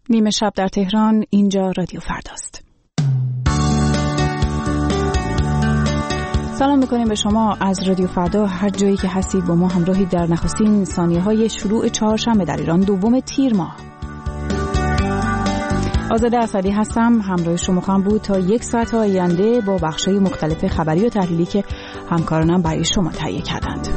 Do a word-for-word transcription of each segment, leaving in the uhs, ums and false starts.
نیمه شب در تهران، اینجا رادیو فرداست. سلام میکنیم به شما از رادیو فردا. هر جایی که هستید با ما همراهید در نخستین ثانیه های شروع چهارشنبه در ایران، دوم تیر ماه. آزاده اسدی هستم، همراه شما خواهم بود تا یک ساعت آینده با بخش‌های مختلف خبری و تحلیلی که همکارانم برای شما تهیه کردند.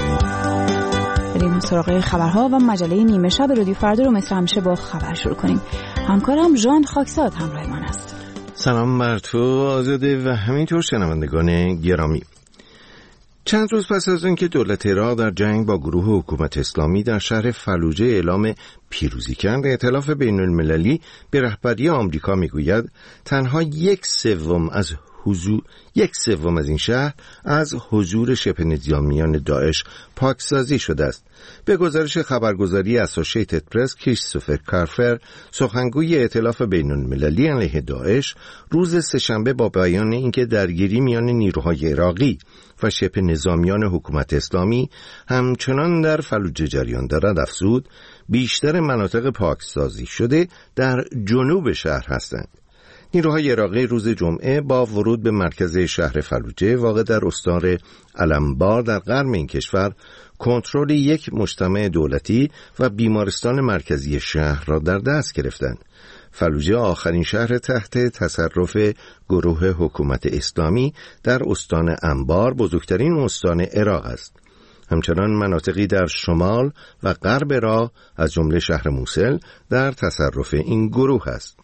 بریم سراغ خبرها و مجله نیمه شب رادیو فردا رو مثل همیشه با خبر شروع کنیم. همکارم ژان خاکساد همراه من است. سلام بر تو آزاده و همینطور شنوندگان گرامی. چند روز پس از اینکه دولت عراق در جنگ با گروه حکومت اسلامی در شهر فلوجه اعلام پیروزی کرد، ائتلاف بین المللی به رهبری آمریکا میگوید تنها یک سوم از حضور یک سوم از این شهر از حضور شبه نظامیان داعش پاکسازی شده است. به گزارش خبرگزاری اسوسییتد پرس، کریستوفر کارفر، سخنگوی ائتلاف بین المللی علیه داعش، روز سه‌شنبه با بیان اینکه درگیری میان نیروهای عراقی و شبه نظامیان حکومت اسلامی همچنان در فلوجه جریان دارد افزود بیشتر مناطق پاکسازی شده در جنوب شهر هستند. نیروهای عراقی روز جمعه با ورود به مرکز شهر فلوجه واقع در استان علمبار در غرب این کشور کنترل یک مجتمع دولتی و بیمارستان مرکزی شهر را در دست گرفتند. فلوجه آخرین شهر تحت تصرف گروه حکومت اسلامی در استان انبار، بزرگترین استان عراق است. همچنان مناطقی در شمال و غرب عراق از جمله شهر موصل در تصرف این گروه است.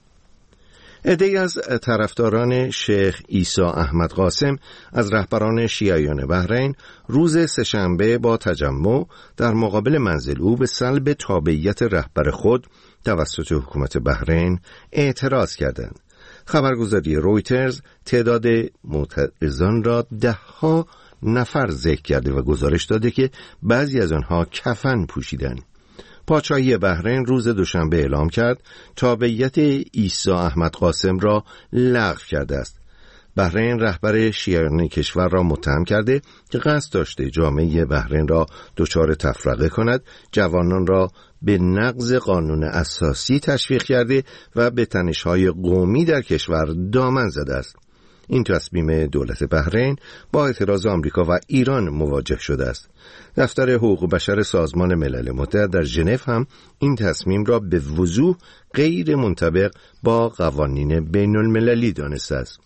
عده‌ای از طرفداران شیخ عیسی احمد قاسم از رهبران شیعیان بحرین روز سه‌شنبه با تجمع در مقابل منزل او به سلب تابعیت رهبر خود توسط حکومت بحرین اعتراض کردند. خبرگزاری رویترز تعداد معترضان را ده ها نفر ذکر کرده و گزارش داده که بعضی از آنها کفن پوشیدند. پادشاهی بحرین روز دوشنبه اعلام کرد تابعیت عیسی احمد قاسم را لغو کرده است. بحرین رهبر شیعیان کشور را متهم کرده که قصد داشته جامعه بحرین را دچار تفرقه کند، جوانان را به نقض قانون اساسی تشویق کرده و به تنش‌های قومی در کشور دامن زده است. این تصمیم دولت بحرین با اعتراض آمریکا و ایران مواجه شده است. دفتر حقوق بشر سازمان ملل متحد در ژنو هم این تصمیم را به وضوح غیر منطبق با قوانین بین المللی دانسته است.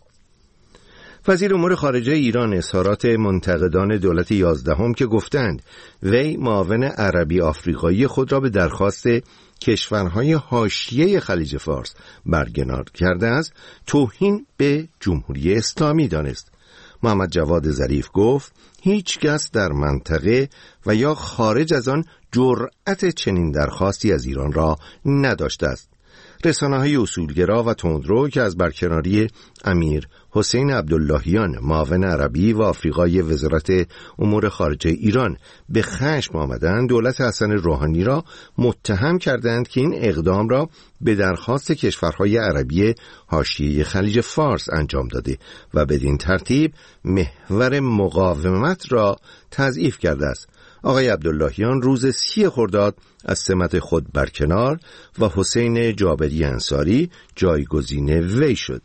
وزیر امور خارجه ایران اظهارات منتقدان دولت یازدهم که گفتند وی معاون عربی آفریقایی خود را به درخواست کشورهای حاشیه خلیج فارس برکنار کرده است توهین به جمهوری اسلامی دانست. محمد جواد ظریف گفت هیچ کس در منطقه و یا خارج از آن جرأت چنین درخواستی از ایران را نداشته است. رسانه‌های اصولگرا و تندرو که از برکناری امیر حسین عبداللهیان معاون عربی و آفریقای وزارت امور خارجه ایران به خشم آمدند، دولت حسن روحانی را متهم کردند که این اقدام را به درخواست کشورهای عربی حاشیه خلیج فارس انجام داده و بدین ترتیب محور مقاومت را تضعیف کرده است. آقای عبداللهیان روز سی خرداد از سمت خود برکنار و حسین جابری انصاری جایگزین وی شد.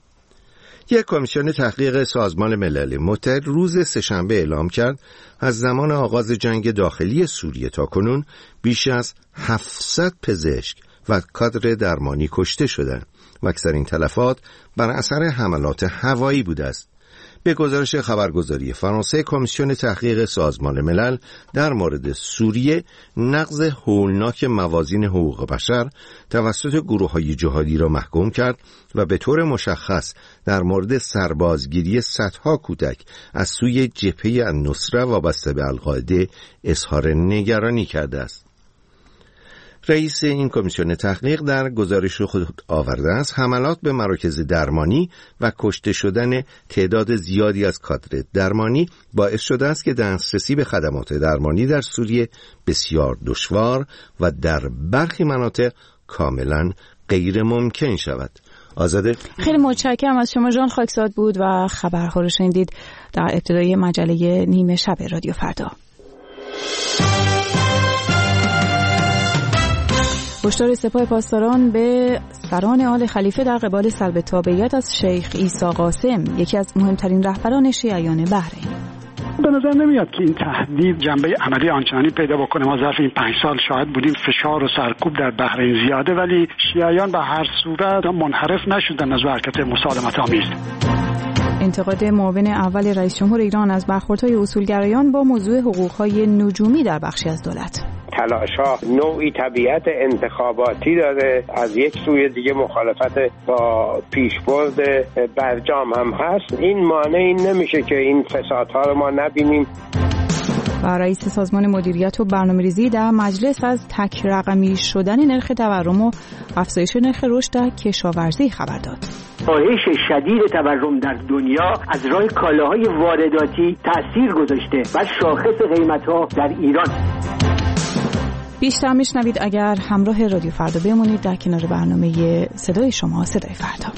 یک کمیسیون تحقیق سازمان ملل متحد روز سه‌شنبه اعلام کرد از زمان آغاز جنگ داخلی سوریه تا کنون بیش از هفتصد پزشک و کادر درمانی کشته شدند و اکثرین تلفات بر اثر حملات هوایی بوده است. به گزارش خبرگزاری فرانسه، کمیسیون تحقیق سازمان ملل در مورد سوریه نقض هولناک موازین حقوق بشر توسط گروه‌های جهادی را محکوم کرد و به طور مشخص در مورد سربازگیری صدها کودک از سوی جبهه النصره وابسته به القاعده اظهار نگرانی کرده است. رئیس این کمیسیون تحقیق در گزارش خود آورده است حملات به مراکز درمانی و کشته شدن تعداد زیادی از کادر درمانی باعث شده است که دسترسی به خدمات درمانی در سوریه بسیار دشوار و در برخی مناطق کاملا غیر ممکن شود. آزاده، خیلی متشکرم از شما ژان خاکساد بود و خبرها رو شنیدید در ابتدای مجله نیمه شب رادیو فردا. هشدار سپاه پاسداران به سران آل خلیفه در قبال سلب تابعیت از شیخ عیسی قاسم، یکی از مهمترین رهبران شیعیان بحرین. به نظر نمیاد که این تهدید جنبه عملی آنچنانی پیدا بکنه. ما ظرف این پنج سال شاهد بودیم فشار و سرکوب در بحرین زیاده، ولی شیعیان به هر صورت منحرف نشدن از حرکت مسالمت آمیز. انتقاد معاون اول رئیس جمهور ایران از برخوردهای اصولگرایان با موضوع حقوق‌های نجومی در بخشی از دولت. تلاش‌ها نوعی طبیعت انتخاباتی داره، از یک سوی دیگه مخالفت با پیشبرد برجام هم هست. این مانعی نمیشه که این فسادها رو ما نبینیم. و رئیس سازمان مدیریت و برنامه‌ریزی در مجلس از تک رقمی شدن نرخ تورم و افزایش نرخ رشد در کشاورزی خبر داد. کاهش شدید تورم در دنیا از راه کالاهای وارداتی تأثیر گذاشته و شاخص قیمت‌ها در ایران. بیشتر میشنوید اگر همراه رادیو فردا بمونید در کنار برنامه صدای شما، صدای فردا.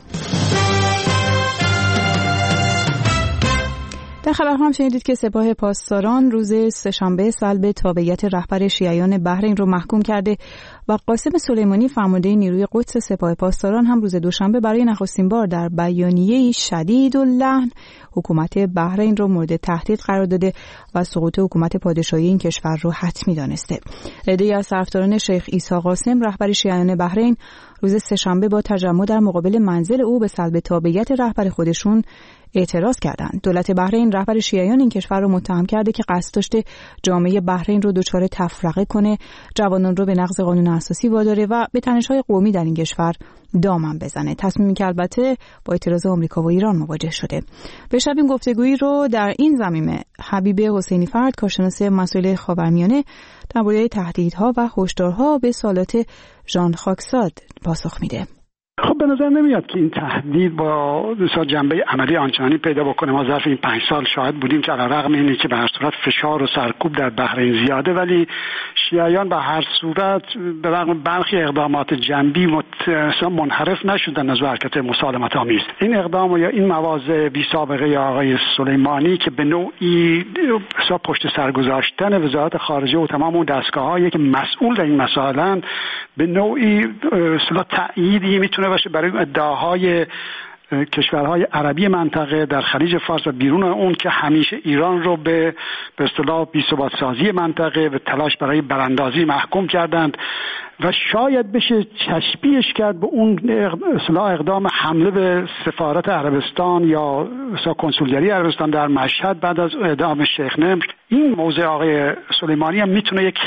در خبر هم شنیدید که سپاه پاسداران روز سه‌شنبه سلب تابعیت رهبر شیعیان بحرین رو محکوم کرده و قاسم سلیمانی فرمانده نیروی قدس سپاه پاسداران هم روز دوشنبه برای نخستین بار در بیانیه‌ای شدید اللحن حکومت بحرین رو مورد تهدید قرار داده و سقوط حکومت پادشاهی این کشور رو حتمی دانسته. عده‌ای از طرفداران شیخ عیسی قاسم رهبر شیعیان بحرین روز سه‌شنبه با تجمع در مقابل منزل او به سلب تابعیت رهبر خودشون اعتراض کردند. دولت بحرین رهبر شیعیان این کشور رو متهم کرده که قصد داشته جامعه بحرین رو دچار تفرقه کنه، جوانان رو به نقض قانون اساسی واداره و به تنش‌های قومی در این کشور دامن بزنه. تصمیمی که البته با اعتراض آمریکا و ایران مواجه شده. بشنویم گفتگویی رو در این زمینه حبیب حسینی فرد، کارشناس مسائل خاورمیانه، درباره تهدیدها و هشدارها به سالات ژان خاکزاد پاسخ میده. خب به نظر نمیاد که این تهدید با مثلا جنبه عملی آنچنانی پیدا بکنه. ما ظرف این پنج سال شاهد بودیم که علیرغم اینه که به هر صورت فشار و سرکوب در بحرین زیاده، ولی شیعیان به هر صورت به رغم برخی اقدامات جنبی مثلا منحرف نشدن از حرکت مسالمت آمیز. این اقدام یا این مواضع بی سابقه یا آقای سلیمانی که به نوعی مثلا پشت سر گذاشتن وزارت خارجه و تمام اون دستگاه‌هایی که مسئول در این مسائلن به نوعی اصلا تأییدی میتونه باشه برای ادعاهای کشورهای عربی منطقه در خلیج فارس و بیرون اون که همیشه ایران رو به به اصطلاح بی‌ثبات سازی منطقه و تلاش برای براندازی محکوم کردند و شاید بشه تشبیهش کرد به اون اصطلاح اقدام حمله به سفارت عربستان یا مثلا کنسولگری عربستان در مشهد بعد از اعدام شیخ نمر. این موضوع آقای سلیمانی هم میتونه یک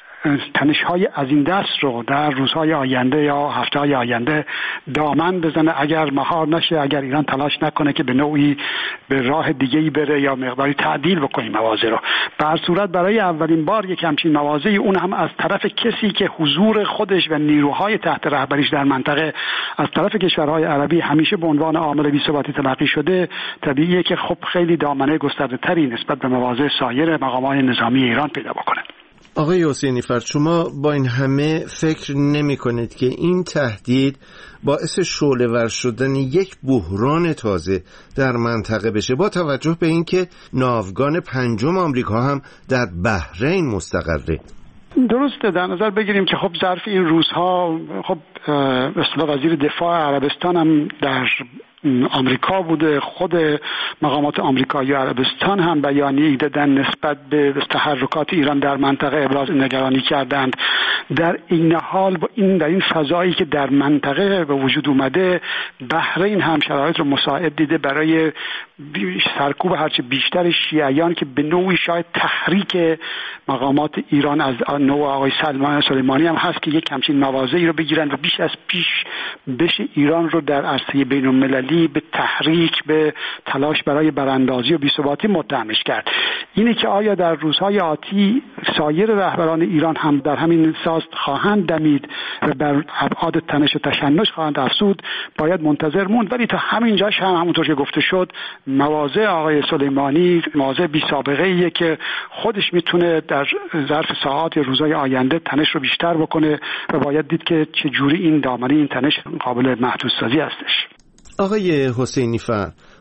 تنش‌های از این دست رو در روزهای آینده یا هفته‌های آینده دامن بزنه اگر مهار نشه، اگر ایران تلاش نکنه که به نوعی به راه دیگه‌ای بره یا مقداری تعدیل بکنه مواضع رو. به هر صورت برای اولین بار یک همچین مواضعی، اون هم از طرف کسی که حضور خودش و نیروهای تحت رهبریش در منطقه از طرف کشورهای عربی همیشه به عنوان عامل بی‌ثباتی تلقی شده، طبیعیه که خب خیلی دامنه گسترده‌تری نسبت به مواضع سایر مقامات نظامی ایران پیدا بکنه. آقای حسینی فرد، شما با این همه فکر نمی کنید که این تهدید باعث شعله‌ور شدن یک بحران تازه در منطقه بشه، با توجه به اینکه ناوگان پنجم آمریکا هم در بحرین مستقره؟ درسته، در نظر بگیریم که خب ظرف این روزها خب به اصطلاح وزیر دفاع عربستان هم در آمریکا بوده، خود مقامات آمریکایی و عربستان هم بیانیه‌ای دادن نسبت به تحرکات ایران در منطقه ابراز نگرانی کردند. در این حال با این در این فضایی که در منطقه به وجود اومده، بحرین هم شرایط رو مساعد دیده برای سرکوب هرچه بیشتر شیعیان که به نوعی شاید تحریک مقامات ایران از نوع آقای سلیمانی هم هست که یک همچین مواضعی رو بگیرن و بیش از پیش بشه ایران رو در عرصه بین‌المللی به تحریک، به تلاش برای براندازی و بی‌ثباتی متهمش کرد. اینه که آیا در روزهای آتی سایر رهبران ایران هم در همین ساز خواهند دمید و بر ابعاد تنش و تشنج خواهند افزود، باید منتظر موند. ولی تا همین جاش هم همونطور که گفته شد، مواضع آقای سلیمانی مواضع بی سابقه ایه که خودش میتونه در ظرف ساعات یا روزهای آینده تنش رو بیشتر بکنه و باید دید که چه جوری این دامنه این تنش قابل محدود سازی هستش. آقای حسینی فر،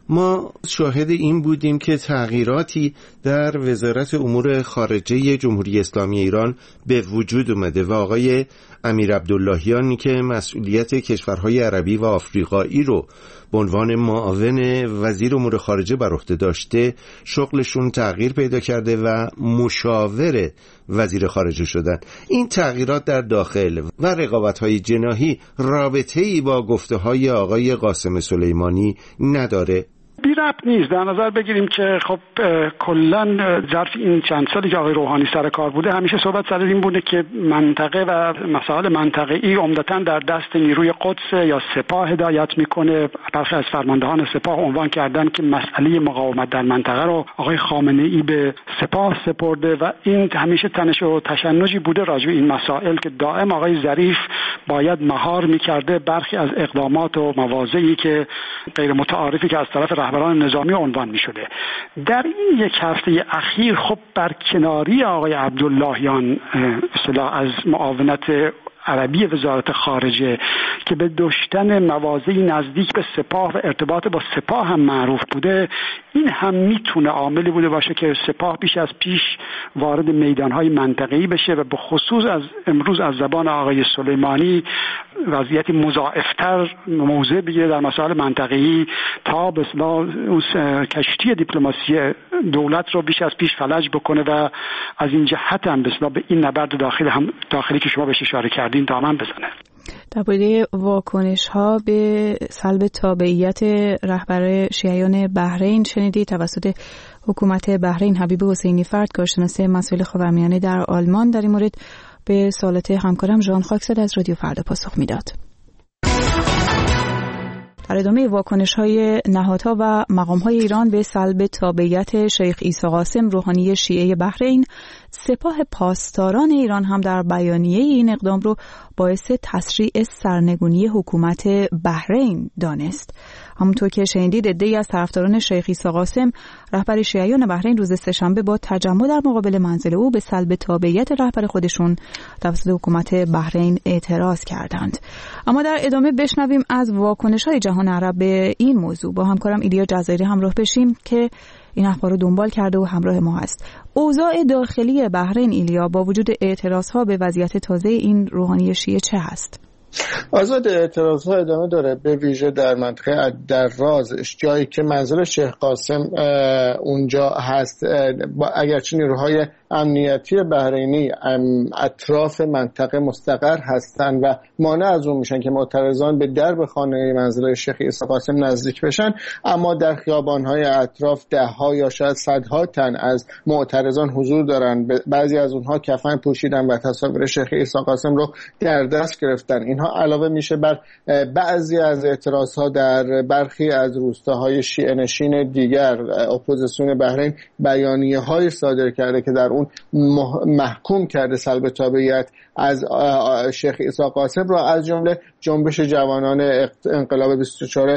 ما شاهد این بودیم که تغییراتی در وزارت امور خارجه جمهوری اسلامی ایران به وجود اومده و آقای امیر عبداللهیانی که مسئولیت کشورهای عربی و آفریقایی رو به عنوان معاون وزیر امور خارجه بر عهده داشته، شغلشون تغییر پیدا کرده و مشاور وزیر خارجه شدن. این تغییرات در داخل و رقابت‌های جناحی رابطه‌ای با گفته‌های آقای قاسم سلیمانی نداره؟ بی ربط نیست. در نظر بگیریم که خب کلا ظرف این چند سالی که آقای روحانی سر کار بوده همیشه صحبت سر این بوده که منطقه و مسائل منطقه‌ای عمدتاً در دست نیروی قدس یا سپاه هدایت میکنه. برخی از فرماندهان سپاه عنوان کردن که مسئله مقاومت در منطقه رو آقای خامنه‌ای به سپاه سپرده و این همیشه تنش و تشنجی بوده راجع به این مسائل که دائم آقای ظریف باید مهار میکرده برخی از اقدامات و مواضعی که غیر متعارفی که از طرف رهبران نظامی عنوان می شده. در این یک هفته اخیر خب برکناری آقای عبداللهیان اصطلاح از معاونت عربی وزارت خارجه که به داشتن مواضعی نزدیک به سپاه و ارتباط با سپاه هم معروف بوده، این هم میتونه عاملی بوده باشه که سپاه بیش از پیش وارد میدانهای منطقه‌ای بشه و به خصوص از امروز از زبان آقای سلیمانی وضعیتی مضاعفتر موضع بگیره در مسائل منطقه‌ای تا به اصطلاح کشتی دیپلماسی دولت رو بیش از پیش فلج بکنه و از این جهت هم به اصطلاح به این نبرد داخلی هم داخلی که شما بهش اشاره کردین دامن بزنه. درباره واکنش ها به سلب تابعیت رهبر شیعیان بحرین شنیدید توسط حکومت بحرین. حبیب حسینی فرد، کارشناس مسائل خاورمیانه در آلمان، در این مورد به سوالات همکارم ژان خاکزاده از رادیو فردا پاسخ میداد. در ادامه واکنش‌های نهادها و مقام‌های ایران به سلب تابعیت شیخ عیسی قاسم روحانی شیعه بحرین، سپاه پاسداران ایران هم در بیانیه این اقدام رو باعث تسریع سرنگونی حکومت بحرین دانست. همونطور که شنیدید، عده‌ای از طرفداران شیخ عیسی قاسم رهبر شیعیان بحرین روز سه‌شنبه با تجمع در مقابل منزل او به سلب تابعیت رهبر خودشون توسط حکومت بحرین اعتراض کردند. اما در ادامه بشنویم از واکنش‌های جهان عرب به این موضوع. با همکارم ایلیا جزایری همراه بشیم که این اخبار رو دنبال کرده و همراه ما هست. اوضاع داخلی بحرین، ایلیا، با وجود اعتراض‌ها به وضعیت تازه این روحانی شیعه چه هست؟ آزاد اعتراض‌ها ادامه داره، به ویژه در منطقه در راز، جایی که منزل شیخ قاسم اونجا هست. اگرچه نیروهای امنیتی بحرینی اطراف منطقه مستقر هستند و مانع از اون میشن که معترضان به درب خانه منزل شیخ عیسی قاسم نزدیک بشن، اما در خیابان‌های اطراف ده‌ها یا شاید صدها تن از معترضان حضور دارن. بعضی از اونها کفن پوشیدن و تصاویر شیخ عیسی قاسم رو در دست گرفتن. اینها علاوه میشه بر بعضی از اعتراضها در برخی از روستاهای شیعه نشین دیگر. اپوزیسیون بحرین بیانیه‌های صادر کرده که در اون محکوم کرده سلب تابعیت از شیخ عیسی قاسم را، از جمله جنبش جوانان انقلاب بیست و چهارم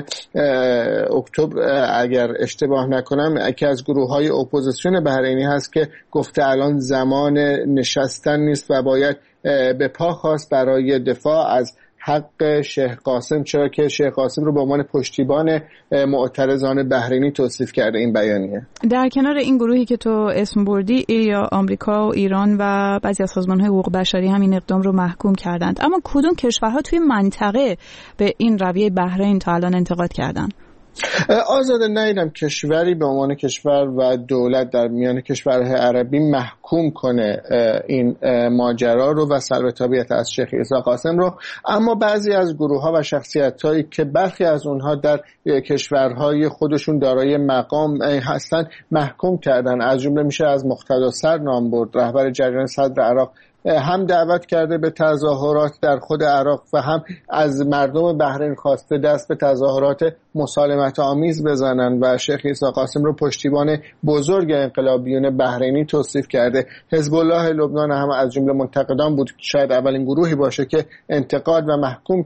اکتبر اگر اشتباه نکنم، یکی از گروه‌های اپوزیسیون بحرینی هست که گفته الان زمان نشستن نیست و باید به پا خواست برای دفاع از حق شیخ قاسم، چرا که شیخ قاسم رو به عنوان پشتیبان معترضان بحرینی توصیف کرده این بیانیه. در کنار این گروهی که تو اسم بردی، یا آمریکا و ایران و بعضی از سازمان‌های حقوق بشری هم این اقدام رو محکوم کردند، اما کدوم کشورها توی منطقه به این رویه بحرین تا الان انتقاد کردن؟ آزاده ندیدم کشوری به عنوان کشور و دولت در میان کشورهای عربی محکوم کنه این ماجرا رو و سلب تابعیت از شیخ عیسی قاسم رو، اما بعضی از گروه‌ها و شخصیت‌هایی که برخی از اونها در کشورهای خودشون دارای مقام هستن محکوم کردن. از جمله میشه از مقتدا صدر نام برد، رهبر جریان صدر عراق. هم دعوت کرده به تظاهرات در خود عراق و هم از مردم بحرین خواسته دست به تظاهرات مسالمت آمیز بزنن و شیخ عیسی قاسم رو پشتیبان بزرگ انقلابیون بحرینی توصیف کرده. حزب الله لبنان هم از جمله منتقدان بود، شاید اولین گروهی باشه که انتقاد و محکوم کرد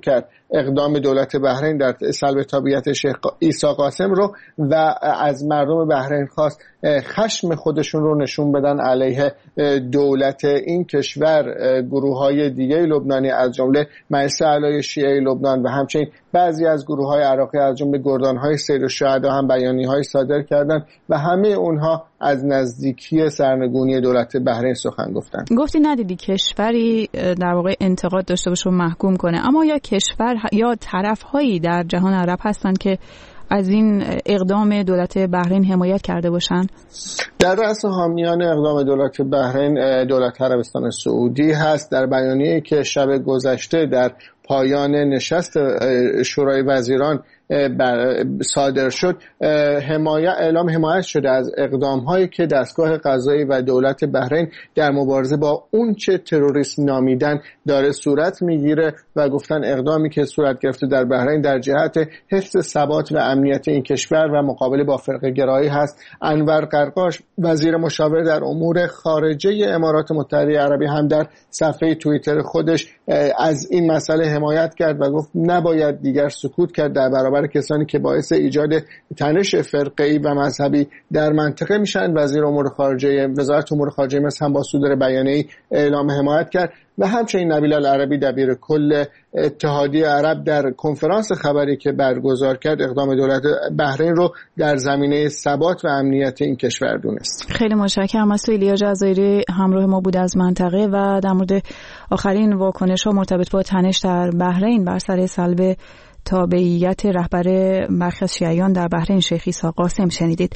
اقدام دولت بحرین در سلب تابعیت شیخ عیسی قاسم رو و از مردم بحرین خواست خشم خودشون رو نشون بدن علیه دولت این کشور. گروه‌های دیگه لبنانی از جمله مجلس اعلای شیعه لبنان و همچنین بعضی از گروه‌های عراقی از جمله گردان‌های سیر الشهدا هم بیانیه‌های صادر کردند و همه اونها از نزدیکی سرنگونی دولت بحرین سخن گفتند. گفتی ندیدی کشوری در واقع انتقاد داشته باشه و محکوم کنه، اما یا کشور یا طرف‌هایی در جهان عرب هستند که از این اقدام دولت بحرین حمایت کرده باشن؟ در رأس حامیان اقدام دولت بحرین دولت عربستان سعودی هست. در بیانیه‌ای که شب گذشته در پایان نشست شورای وزیران صادر شد، حمایت اعلام حمایت شده از اقدام‌هایی که دستگاه قضایی و دولت بحرین در مبارزه با اون چه تروریسم نامیدن داره صورت میگیره و گفتن اقدامی که صورت گرفته در بحرین در جهت حفظ ثبات و امنیت این کشور و مقابله با فرقه گرایی هست. انور قرقاش وزیر مشاور در امور خارجه امارات متحده عربی هم در صفحه توییتر خودش از این مسئله حمایت کرد و گفت نباید دیگر سکوت کرد در برابر کسانی که باعث ایجاد تنش فرقه‌ای و مذهبی در منطقه میشن. وزیر امور خارجه وزارت امور خارجه مصر هم با صدور بیانیه‌ای اعلام حمایت کرد و همچنین نبیل العربی دبیر کل اتحادیه عرب در کنفرانس خبری که برگزار کرد اقدام دولت بحرین رو در زمینه ثبات و امنیت این کشور دونست. خیلی متشکرم. از ایلیا جزایری همراه ما بود از منطقه و در مورد آخرین واکنش‌ها مرتبط با تنش در بحرین بر سر سلب تابعیت رهبر برخی از شیعیان در بحرین شیخ عیسی قاسم شنیدید.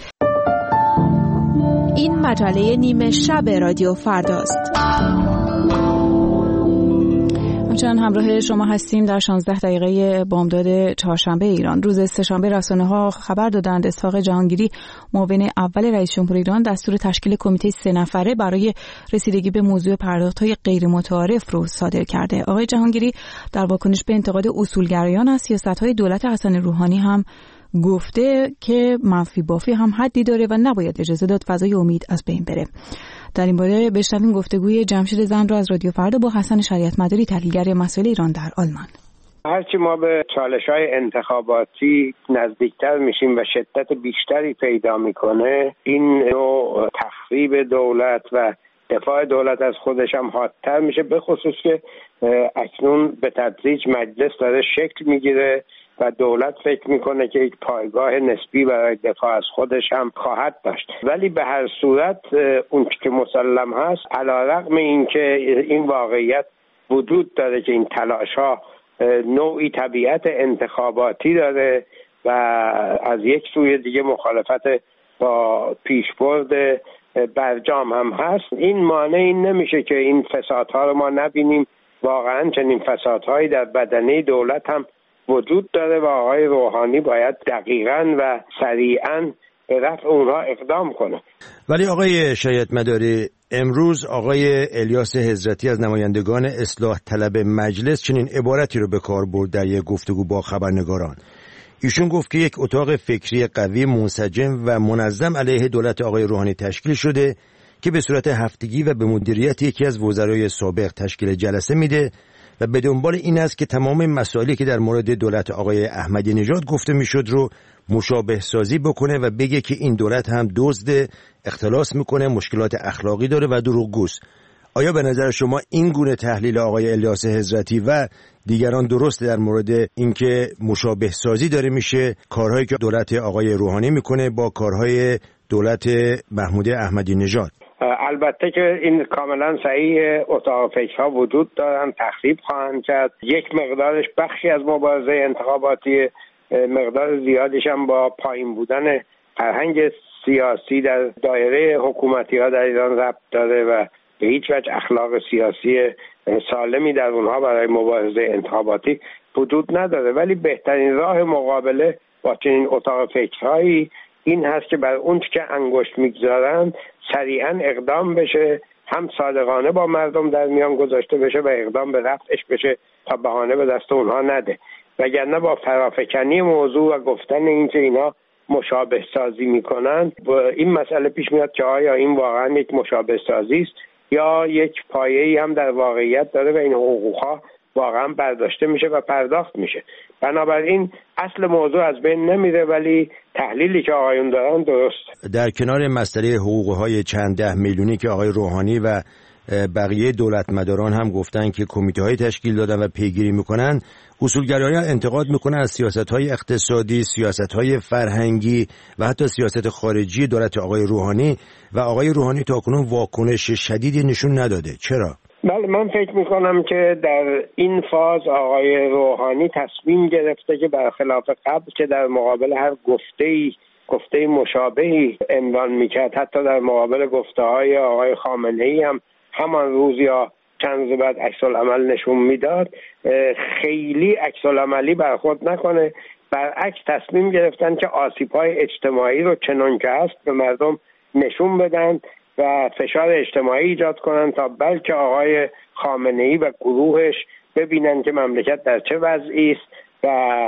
این مجله نیمه شب رادیو فرداست. همچنان همراه شما هستیم در شانزده دقیقه بامداد چهارشنبه ایران. روز سه‌شنبه رسانه‌ها خبر دادند اسحاق جهانگیری معاون اول رئیس جمهور ایران دستور تشکیل کمیته سه نفره برای رسیدگی به موضوع پرداخت‌های غیر متعارف رو صادر کرده. آقای جهانگیری در واکنش به انتقاد اصولگرایان از سیاست‌های دولت حسن روحانی هم گفته که منفی بافی هم حدی داره و نباید اجازه داد فضای امید از بین بره. در این باره بشنویم گفتگوی جمشید زند رو از رادیو فردا با حسن شریعت مداری تحلیلگر مسائل ایران در آلمان. هرچی ما به چالش‌های انتخاباتی نزدیکتر میشیم و شدت بیشتری پیدا میکنه، این نوع تخریب دولت و دفاع دولت از خودش هم حادتر میشه، به خصوص که اکنون به تدریج مجلس داره شکل میگیره و دولت فکر میکنه که یک پایگاه نسبی برای دفاع از خودش هم خواهد داشت. ولی به هر صورت اون که مسلم هست، علیرغم این که این واقعیت وجود داره که این تلاش ها نوعی طبیعت انتخاباتی داره و از یک سوی دیگه مخالفت با پیشبرد برجام هم هست، این مانعی نمیشه که این فسادها رو ما نبینیم. واقعا چنین فسادهایی در بدنه دولت هم وجود داره و آقای روحانی باید دقیقاً و سریعاً به رفع اونها اقدام کنه. ولی آقای شریعت مداری، امروز آقای الیاس حضرتی از نمایندگان اصلاح طلب مجلس چنین عبارتی رو به کار برد در یک گفتگو با خبرنگاران. ایشون گفت که یک اتاق فکری قوی منسجم و منظم علیه دولت آقای روحانی تشکیل شده که به صورت هفتگی و به مدیریت یکی از وزرای سابق تشکیل جلسه میده و به دنبال این است که تمام مسائلی که در مورد دولت آقای احمدی نژاد گفته میشد رو مشابه سازی بکنه و بگه که این دولت هم دزد، اختلاس میکنه، مشکلات اخلاقی داره و دروغگوست. آیا به نظر شما این گونه تحلیل آقای الیاس حضرتی و دیگران درسته در مورد اینکه مشابه سازی داره میشه کارهایی که دولت آقای روحانی میکنه با کارهای دولت محمود احمدی نژاد؟ البته که این کاملا صحیح، اتاق فکرها وجود دارن، تخریب خواهند کرد. یک مقدارش بخشی از مبارزه انتخاباتی، مقدار زیادش هم با پایین بودن فرهنگ سیاسی در دایره حکومتی ها در ایران ربط داره و به هیچ وجه اخلاق سیاسی سالمی در اونها برای مبارزه انتخاباتی وجود نداره. ولی بهترین راه مقابله با چنین اتاق فکرهایی این هست که بر اون که انگشت میگذارن سریعا اقدام بشه، هم صادقانه با مردم در میان گذاشته بشه و اقدام به رفعش بشه تا بهانه به دست اونها نده. وگرنه با فرافکنی موضوع و گفتن این که اینا مشابه سازی میکنن، این مسئله پیش میاد که آیا این واقعا یک مشابه سازی است یا یک پایه‌ای هم در واقعیت داره و این حقوقها واقعا برداشته میشه و پرداخت میشه. بنابراین اصل موضوع از بین نمیره، ولی تحلیلی که آقایون دارن درست. در کنار مسئله حقوقهای چند ده میلیونی که آقای روحانی و بقیه دولتمداران هم گفتن که کمیته‌های تشکیل دادن و پیگیری میکنن، اصولگرایان انتقاد میکنن از سیاست‌های اقتصادی، سیاست‌های فرهنگی و حتی سیاست خارجی دولت آقای روحانی و آقای روحانی تاکنون واکنش شدیدی نشون نداده. چرا؟ بله، من فکر میکنم که در این فاز آقای روحانی تصمیم گرفته که برخلاف قبل که در مقابل هر گفته‌ای گفته مشابهی عنوان میکرد، حتی در مقابل گفته‌های آقای خامنه‌ای هم همان روز یا چند روز بعد عکس العمل نشون میداد، خیلی عکس العملی برخورد نکنه. برعکس تصمیم گرفتن که آسیب‌های اجتماعی رو چنان که هست به مردم نشون بدن و فشار اجتماعی ایجاد کنن تا بلکه آقای خامنه‌ای و گروهش ببینن که مملکت در چه وضعی است و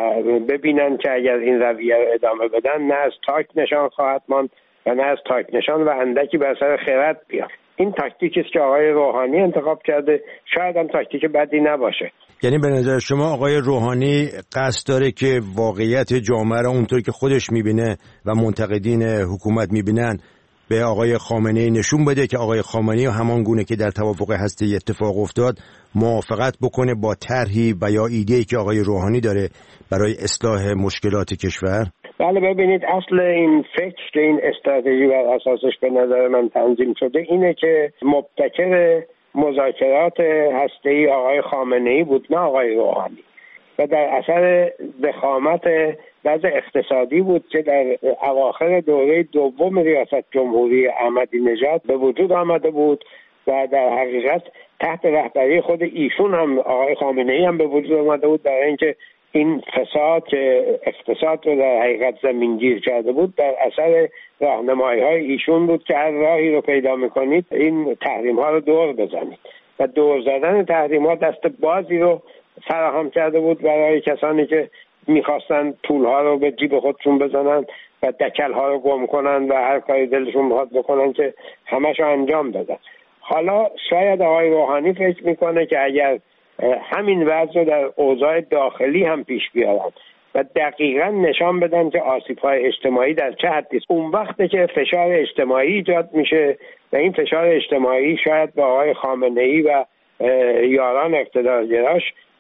ببینن که اگر این رویه رو ادامه بدن نه از تاک نشان خواهد ماند و نه از تاک نشان و اندکی بر سر خرد بیاد. این تاکتیکی است که آقای روحانی انتخاب کرده، شاید هم تاکتیک بدی نباشه. یعنی به نظر شما آقای روحانی قصد داره که واقعیت جامعه را اونطور که خودش میبینه و منتقدین حکومت میبینن به آقای خامنه‌ای نشون بده که آقای خامنه‌ای همان گونه که در توافق هسته‌ای اتفاق افتاد موافقت بکنه با طرحی و یا ایده‌ای که آقای روحانی داره برای اصلاح مشکلات کشور؟ بله، ببینید اصل این فکر که این استراتژی بر اساسش به نظر من تنظیم شده اینه که مبتکر مذاکرات هسته‌ای آقای خامنه‌ای بود، نه آقای روحانی، و در اثر ضخامت وضع اقتصادی بود که در اواخر دوره دوم ریاست جمهوری احمدی نژاد به وجود آمده بود و در حقیقت تحت رهبری خود ایشون هم آقای خامنه‌ای هم به وجود آمده بود، برای اینکه این فساد که اقتصاد رو در حقیقت زمینگیر کرده بود در اثر راهنمایی‌های ایشون بود که هر راهی رو پیدا می‌کنید این تحریم‌ها رو دور بزنید و دور زدن تحریم‌ها دست بازی رو فراهم کرده بود برای کسانی که می‌خواستن پول‌ها رو به جیب خودشون بزنن و دکل‌ها رو گم کنن و هر کاری دلشون بخواد بکنن که همش رو انجام دادن. حالا شاید آقای روحانی فکر می‌کنه که اگر همین وضع رو در اوضاع داخلی هم پیش بیارن و دقیقاً نشان بدن که آسیب‌های اجتماعی در چه حدی است، اون وقته که فشار اجتماعی ایجاد میشه و این فشار اجتماعی شاید به آقای خامنه‌ای و یاران اقتدارگراش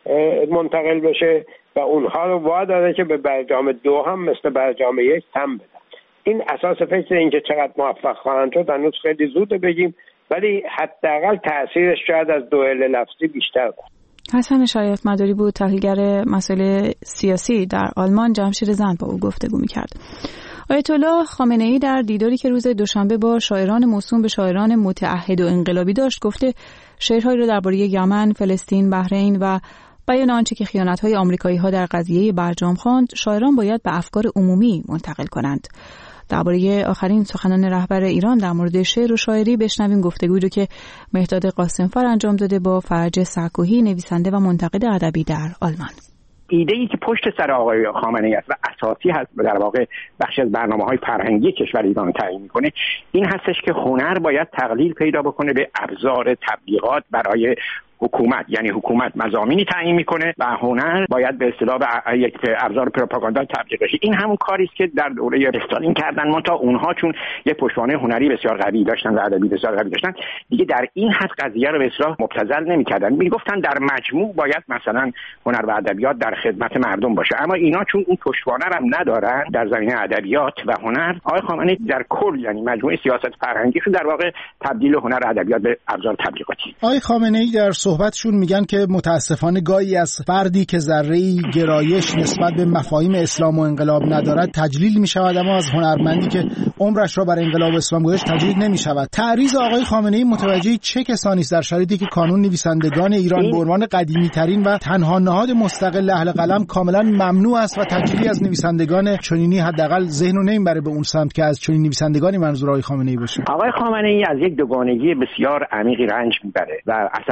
منتقل بشه و اونها رو واداره که به برجام دو هم مثل برجام یک تم بدن. این اساس فکر این که چقدر موفق خواهند شد هنوز خیلی زوده بگیم، ولی حداقل تأثیرش شاید از دوئل لفظی بیشتر بود. حسن شایعت مداری بود، تحلیلگر مسائل سیاسی در آلمان. جمشید زند با او گفتگو می‌کرد. آیت الله خامنه‌ای در دیداری که روز دوشنبه با شاعران موسوم به شاعران متعهد و انقلابی داشت گفته شعرهایی را درباره یمن، فلسطین، بحرین و بیان آنچه که خیانت‌های آمریکایی‌ها در قضیه برجام خواند، شاعران باید به افکار عمومی منتقل کنند. درباره آخرین سخنان رهبر ایران در مورد شعر و شاعری بشنویم گفتگویی رو که مهداد قاسمفر انجام داده با فرج سعکوهی، نویسنده و منتقد ادبی در آلمان. ایده‌ای که پشت سر آقای خامنه‌ای است و اساسی هست، در واقع بخشی از برنامه‌های فرهنگی کشور ایران تعیین می‌کنه، این هستش که هنر باید تقلیل پیدا بکنه به ابزار تبلیغات برای حکومت. یعنی حکومت مضامینی تعیین میکنه و هنر باید به اصطلاح یک ابزار پروپاگاندا تبلیغ بشه. این همون کاری است که در دوره استالین کردن، منتها اونها چون یه پشتوانه هنری بسیار قوی داشتن و ادبی بسیار قوی داشتن، دیگه در این حد قضیه رو به اصطلاح مبتذل نمی‌کردن. میگفتن در مجموع باید مثلا هنر و ادبیات در خدمت مردم باشه، اما اینا چون اون پشتوانه رو هم ندارن در زمینه ادبیات و هنر، آقای خامنه‌ای در کل یعنی مجموعه سیاست فرهنگیشون در واقع تبدیل هنر و ادبیات به ابزار تبلیغاتی. آقای خامنه‌ای در صحبتشون میگن که متاسفانه گاهی از فردی که ذره‌ای گرایش نسبت به مفاهیم اسلام و انقلاب ندارد تجلیل میشود، اما از هنرمندی که عمرش را بر انقلاب اسلام گذاشت تجلیل نمیشود. تعریض آقای خامنه‌ای متوجه چه کسانی است در شرایطی که کانون نویسندگان ایران به عنوان قدیمی ترین و تنها نهاد مستقل اهل قلم کاملا ممنوع است و تجلیلی از نویسندگان چنینی حداقل ذهن رو نمیبره به اون سمت که از چنین نویسندگانی منظور آقای خامنه‌ای باشه؟ آقای خامنه‌ای از یک دوگانگی بسیار عمیقی رنج میبره و عصبی هم میشه.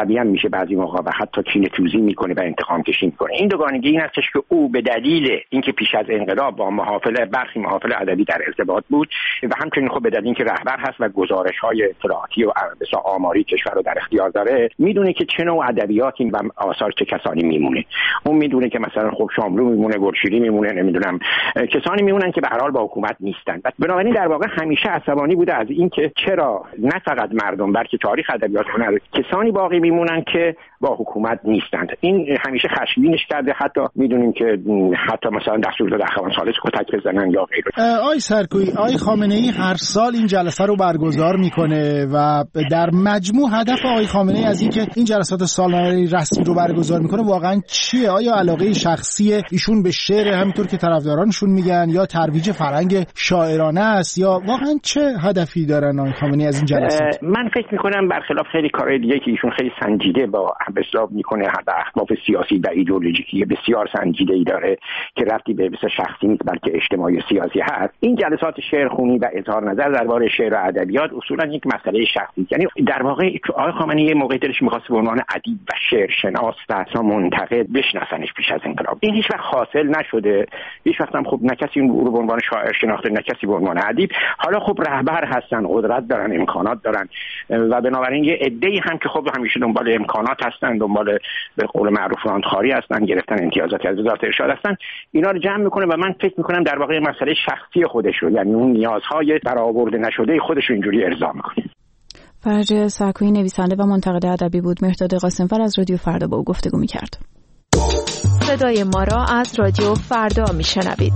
میشه بعضی موقع و حتی کینه‌توزی میکنه و انتقام کشی میکنه. این دوگانگی این هستش که او به دلیل اینکه پیش از انقلاب با محافل برخی محافل ادبی در ارتباط بود و همچنین خب به دلیل اینکه رهبر هست و گزارش‌های اطلاعاتی و بسیار آماری کشور رو در اختیار داره، میدونه که چه نوع ادبیاتی و آثار چه کسانی میمونه. اون میدونه که مثلا خب شاملو میمونه، گلشیری میمونه، نمیدونم کسانی میمونن که به هر حال با حکومت نیستن. بنابراین در واقع همیشه عصبانی بوده از اینکه چرا نه فقط مردم بلکه تاریخ ادبیات هنر کسانی باقی میمونن که با حکومت نیستند. این همیشه خشمگینش کرده. حتی میدونیم که حتی مثلا دستور داده اخوان ثالث کتک بزنن یا غیره. آقای سرکویی، آقای خامنه‌ای هر سال این جلسه رو برگزار میکنه و در مجموع هدف آقای خامنه‌ای از اینکه این جلسات سالانه رسمی رو برگزار میکنه واقعا چیه؟ آیا علاقه شخصی ایشون به شعر همینطور که طرفدارانشون میگن، یا ترویج فرهنگ شاعرانه است، یا واقعا چه هدفی دارن آقای خامنه‌ای از این جلسات؟ من فکر میکنم برخلاف خیلی کارهای دیگه که ایشون خیلی سنجیده با حساب میکنه، حتی اهداف سیاسی و ایدئولوژیکی بسیار سنجیده‌ای داره که ربطی به بسیار شخصی نیست بلکه اجتماعی و سیاسی هست. این جلسات شعرخوانی و اظهار نظر درباره شعر و ادبیات اصولا یک مسئله شخصی، یعنی در واقع آقای خامنه‌ای یه موقعی دلش می‌خواست به عنوان ادیب و شعرشناس و منتقد بشناسنش پیش از انقلاب. این هیچ وقت حاصل نشده. هیچ وقت هم خب نه کسی او رو به عنوان شاعر شناخته نه کسی به عنوان ادیب. حالا خب رهبر هستن، قدرت دارن، امکانات دارن و بنابراین یه عده‌ای هم که خب همیشه دنبال امکانات هستن، دنبال به قول معروف راندخواری هستن، گرفتن امتیازاتی از وزارت ارشاد هستن، اینا رو جمع میکنه و من فکر میکنم در واقع مسئله شخصی خودش رو، یعنی اون نیازهای برآورده نشده خودش رو اینجوری ارضا میکنه. فرج سرکویی نویسنده و منتقد ادبی بود. مهرداد قاسمفر از رادیو فردا با او گفتگو میکرد. صدای ما را از رادیو فردا میشنوید.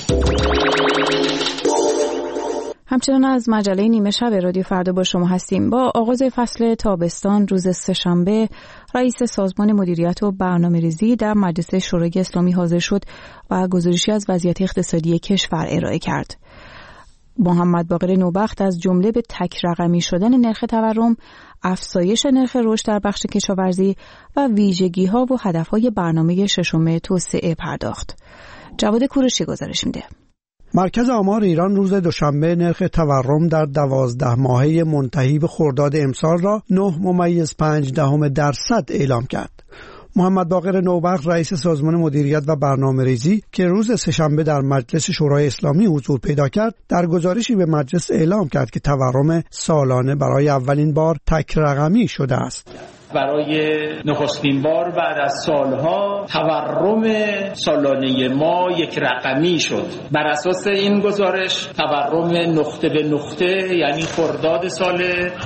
همچنان از مجله نیمه شب رادیو فردا با شما هستیم. با آغاز فصل تابستان روز سه‌شنبه رئیس سازمان مدیریت و برنامه‌ریزی در مجلس شورای اسلامی حاضر شد و گزارشی از وضعیت اقتصادی کشور ارائه کرد. محمد باقر نوبخت از جمله به تک رقمی شدن نرخ تورم، افزایش نرخ رشد در بخش کشاورزی و ویژگی‌ها و هدف‌های برنامه ششم توسعه پرداخت. جواد کوروشی گزارش میده. مرکز آمار ایران روز دوشنبه نرخ تورم در دوازده ماهه منتهی به خرداد امسال را نه ممیز پنج دهم درصد اعلام کرد. محمد باقر نوبخت رئیس سازمان مدیریت و برنامه‌ریزی که روز سه‌شنبه در مجلس شورای اسلامی حضور پیدا کرد، در گزارشی به مجلس اعلام کرد که تورم سالانه برای اولین بار تک رقمی شده است. برای نخستین بار بعد از سالها تورم سالانه ما یک رقمی شد. بر اساس این گزارش تورم نقطه به نقطه، یعنی خرداد سال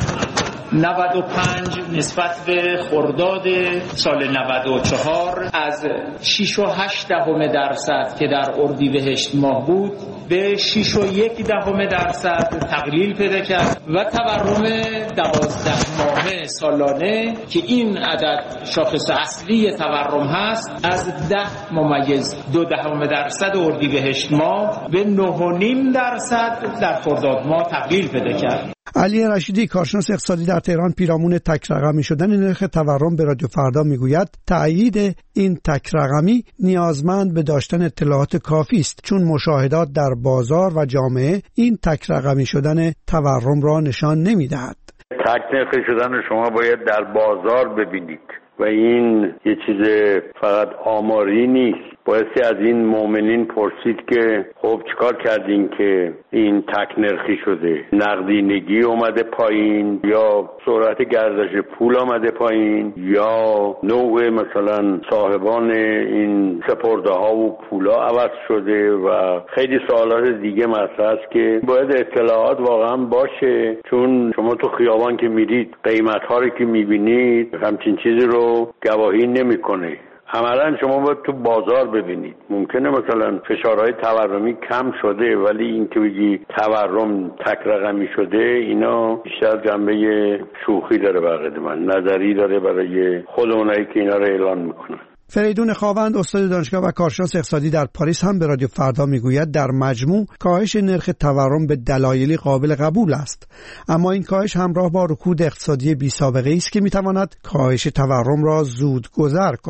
نود و پنج نسبت به خرداد سال نود و چهار از شش و هشت دهم درصد که در اردیبهشت ماه بود به شش و یک دهم درصد تقلیل پیدا کرد و تورم دوازده ماهه سالانه که این عدد شاخص اصلی تورم هست از ده ممیز دو دهم درصد اردیبهشت ماه به نه و نیم درصد در خرداد ماه تقلیل پیدا کرد. علی رشیدی کارشناس اقتصادی در تهران پیرامون تک رقمی شدن نرخ تورم به رادیو فردا میگوید تأیید این تک رقمی نیازمند به داشتن اطلاعات کافی است، چون مشاهدات در بازار و جامعه این تک رقمی شدن تورم را نشان نمیدهد. تک نرخ شدن شما باید در بازار ببینید و این یه چیز فقط آماری نیست. بایستی از این مؤمنین پرسید که خب چیکار کردین که این تک نرخی شده؟ نقدینگی اومده پایین یا سرعت گردش پول اومده پایین یا نوع مثلا صاحبان این سپرده ها و پولا عوض شده و خیلی سوالات دیگه مطرح است که باید اطلاعات واقعا باشه، چون شما تو خیابان که میرید قیمت ها رو که میبینید همچین چیزی رو گواهی نمیکنه. عملا شما باید تو بازار ببینید. ممکنه مثلا فشارهای تورمی کم شده ولی این که بگی تورم تک رقمی شده، اینا بیشتر جنبه شوخی داره برای من، نظری داره برای خود اونایی که اینا رو اعلان میکنن. فریدون خاوند استاد دانشگاه و کارشناس اقتصادی در پاریس هم به رادیو فردا میگوید در مجموع کاهش نرخ تورم به دلایلی قابل قبول است، اما این کاهش همراه با رکود اقتصادی بی سابقه است که میتواند کاهش تورم را زود گذر کند.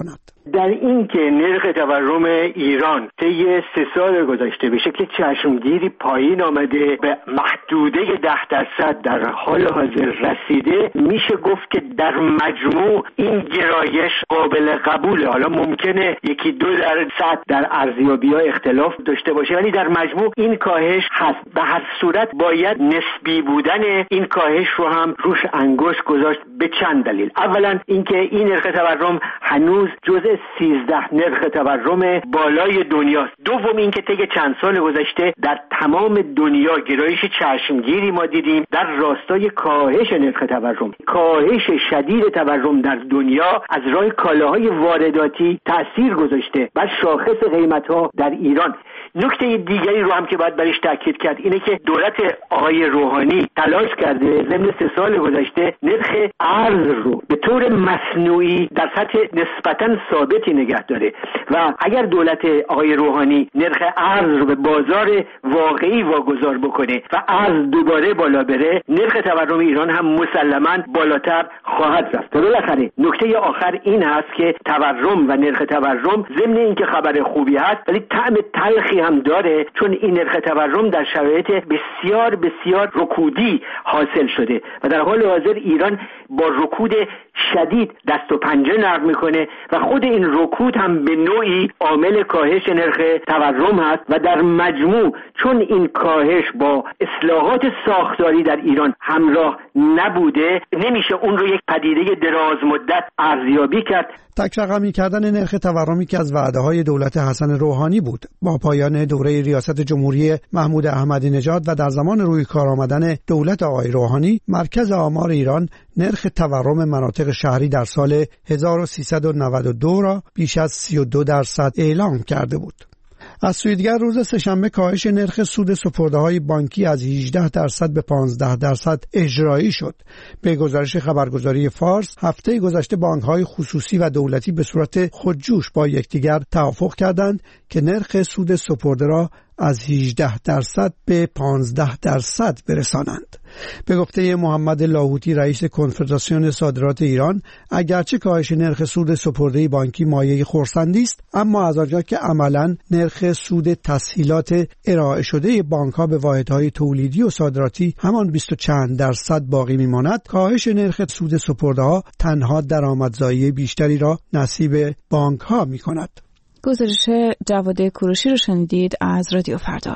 در این که نرخ تورم ایران طی سه سال گذشته به شکل چشمگیری پایین آمده به محدوده ده درصد در حال حاضر رسیده، میشه گفت که در مجموع این گرایش قابل قبوله. حالا ممکنه یکی دو درصد در ارزیابی‌ها اختلاف داشته باشه، ولی در مجموع این کاهش هست. به هر صورت باید نسبی بودن این کاهش رو هم روش انگشت گذاشت به چند دلیل. اولا اینکه این نرخ تورم هنوز جزء سیزده نرخ تورم بالای دنیاست. دوم اینکه طی چند سال گذشته در تمام دنیا گرایش چشمگیری ما دیدیم در راستای کاهش نرخ تورم. کاهش شدید تورم در دنیا از راه کالاهای وارداتی تأثیر گذاشته بر شاخص قیمت‌ها در ایران. نکته دیگری رو هم که باید برش تاکید کرد اینه که دولت آقای روحانی تلاش کرده ضمن سه سال گذشته نرخ ارز رو به طور مصنوعی در سطح نسبتاً ثابتی نگه داره و اگر دولت آقای روحانی نرخ ارز رو به بازار واقعی واگذار بکنه و ارز دوباره بالا بره، نرخ تورم ایران هم مسلماً بالاتر خواهد رفت. بالاخره نکته آخر این هست که تورم و نرخ تورم ضمن اینکه خبر خوبی هست ولی طعم تلخی هم داره، چون این نرخ تورم در شرایط بسیار بسیار رکودی حاصل شده و در حال حاضر ایران با رکود شدید دست و پنجه نرم میکنه و خود این رکود هم به نوعی عامل کاهش نرخ تورم هست و در مجموع چون این کاهش با اصلاحات ساختاری در ایران همراه نبوده، نمیشه اون رو یک پدیده دراز مدت ارزیابی کرد. تک رقمی کردن نرخ تورمی که از وعده‌های دولت حسن روحانی بود. با پایان دوره ریاست جمهوری محمود احمدی نژاد و در زمان روی کار آمدن دولت آقای روحانی، مرکز آمار ایران نرخ تورم مناطق شهری در سال هزار و سیصد و نود و دو را بیش از سی و دو درصد اعلام کرده بود. از سوی دیگر روز سه‌شنبه کاهش نرخ سود سپرده‌های بانکی از هجده درصد به پانزده درصد اجرایی شد. به گزارش خبرگزاری فارس، هفته گذشته بانک‌های خصوصی و دولتی به صورت خودجوش با یکدیگر توافق کردند که نرخ سود سپرده را از هجده درصد به پانزده درصد برسانند. به گفته محمد لاهوتی رئیس کنفدراسیون صادرات ایران، اگرچه کاهش نرخ سود سپرده بانکی مایه خرسندی است، اما از آنجا که عملاً نرخ سود تسهیلات ارائه شده بانک‌ها به واحدهای تولیدی و صادراتی همان بیست و چند درصد باقی می‌ماند، کاهش نرخ سود سپرده‌ها تنها درآمدزایی بیشتری را نصیب بانک‌ها می‌کند. گزارش جواد کوروشی رو شنیدید از رادیو فردا.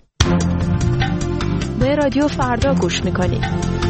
به رادیو فردا گوش میکنید.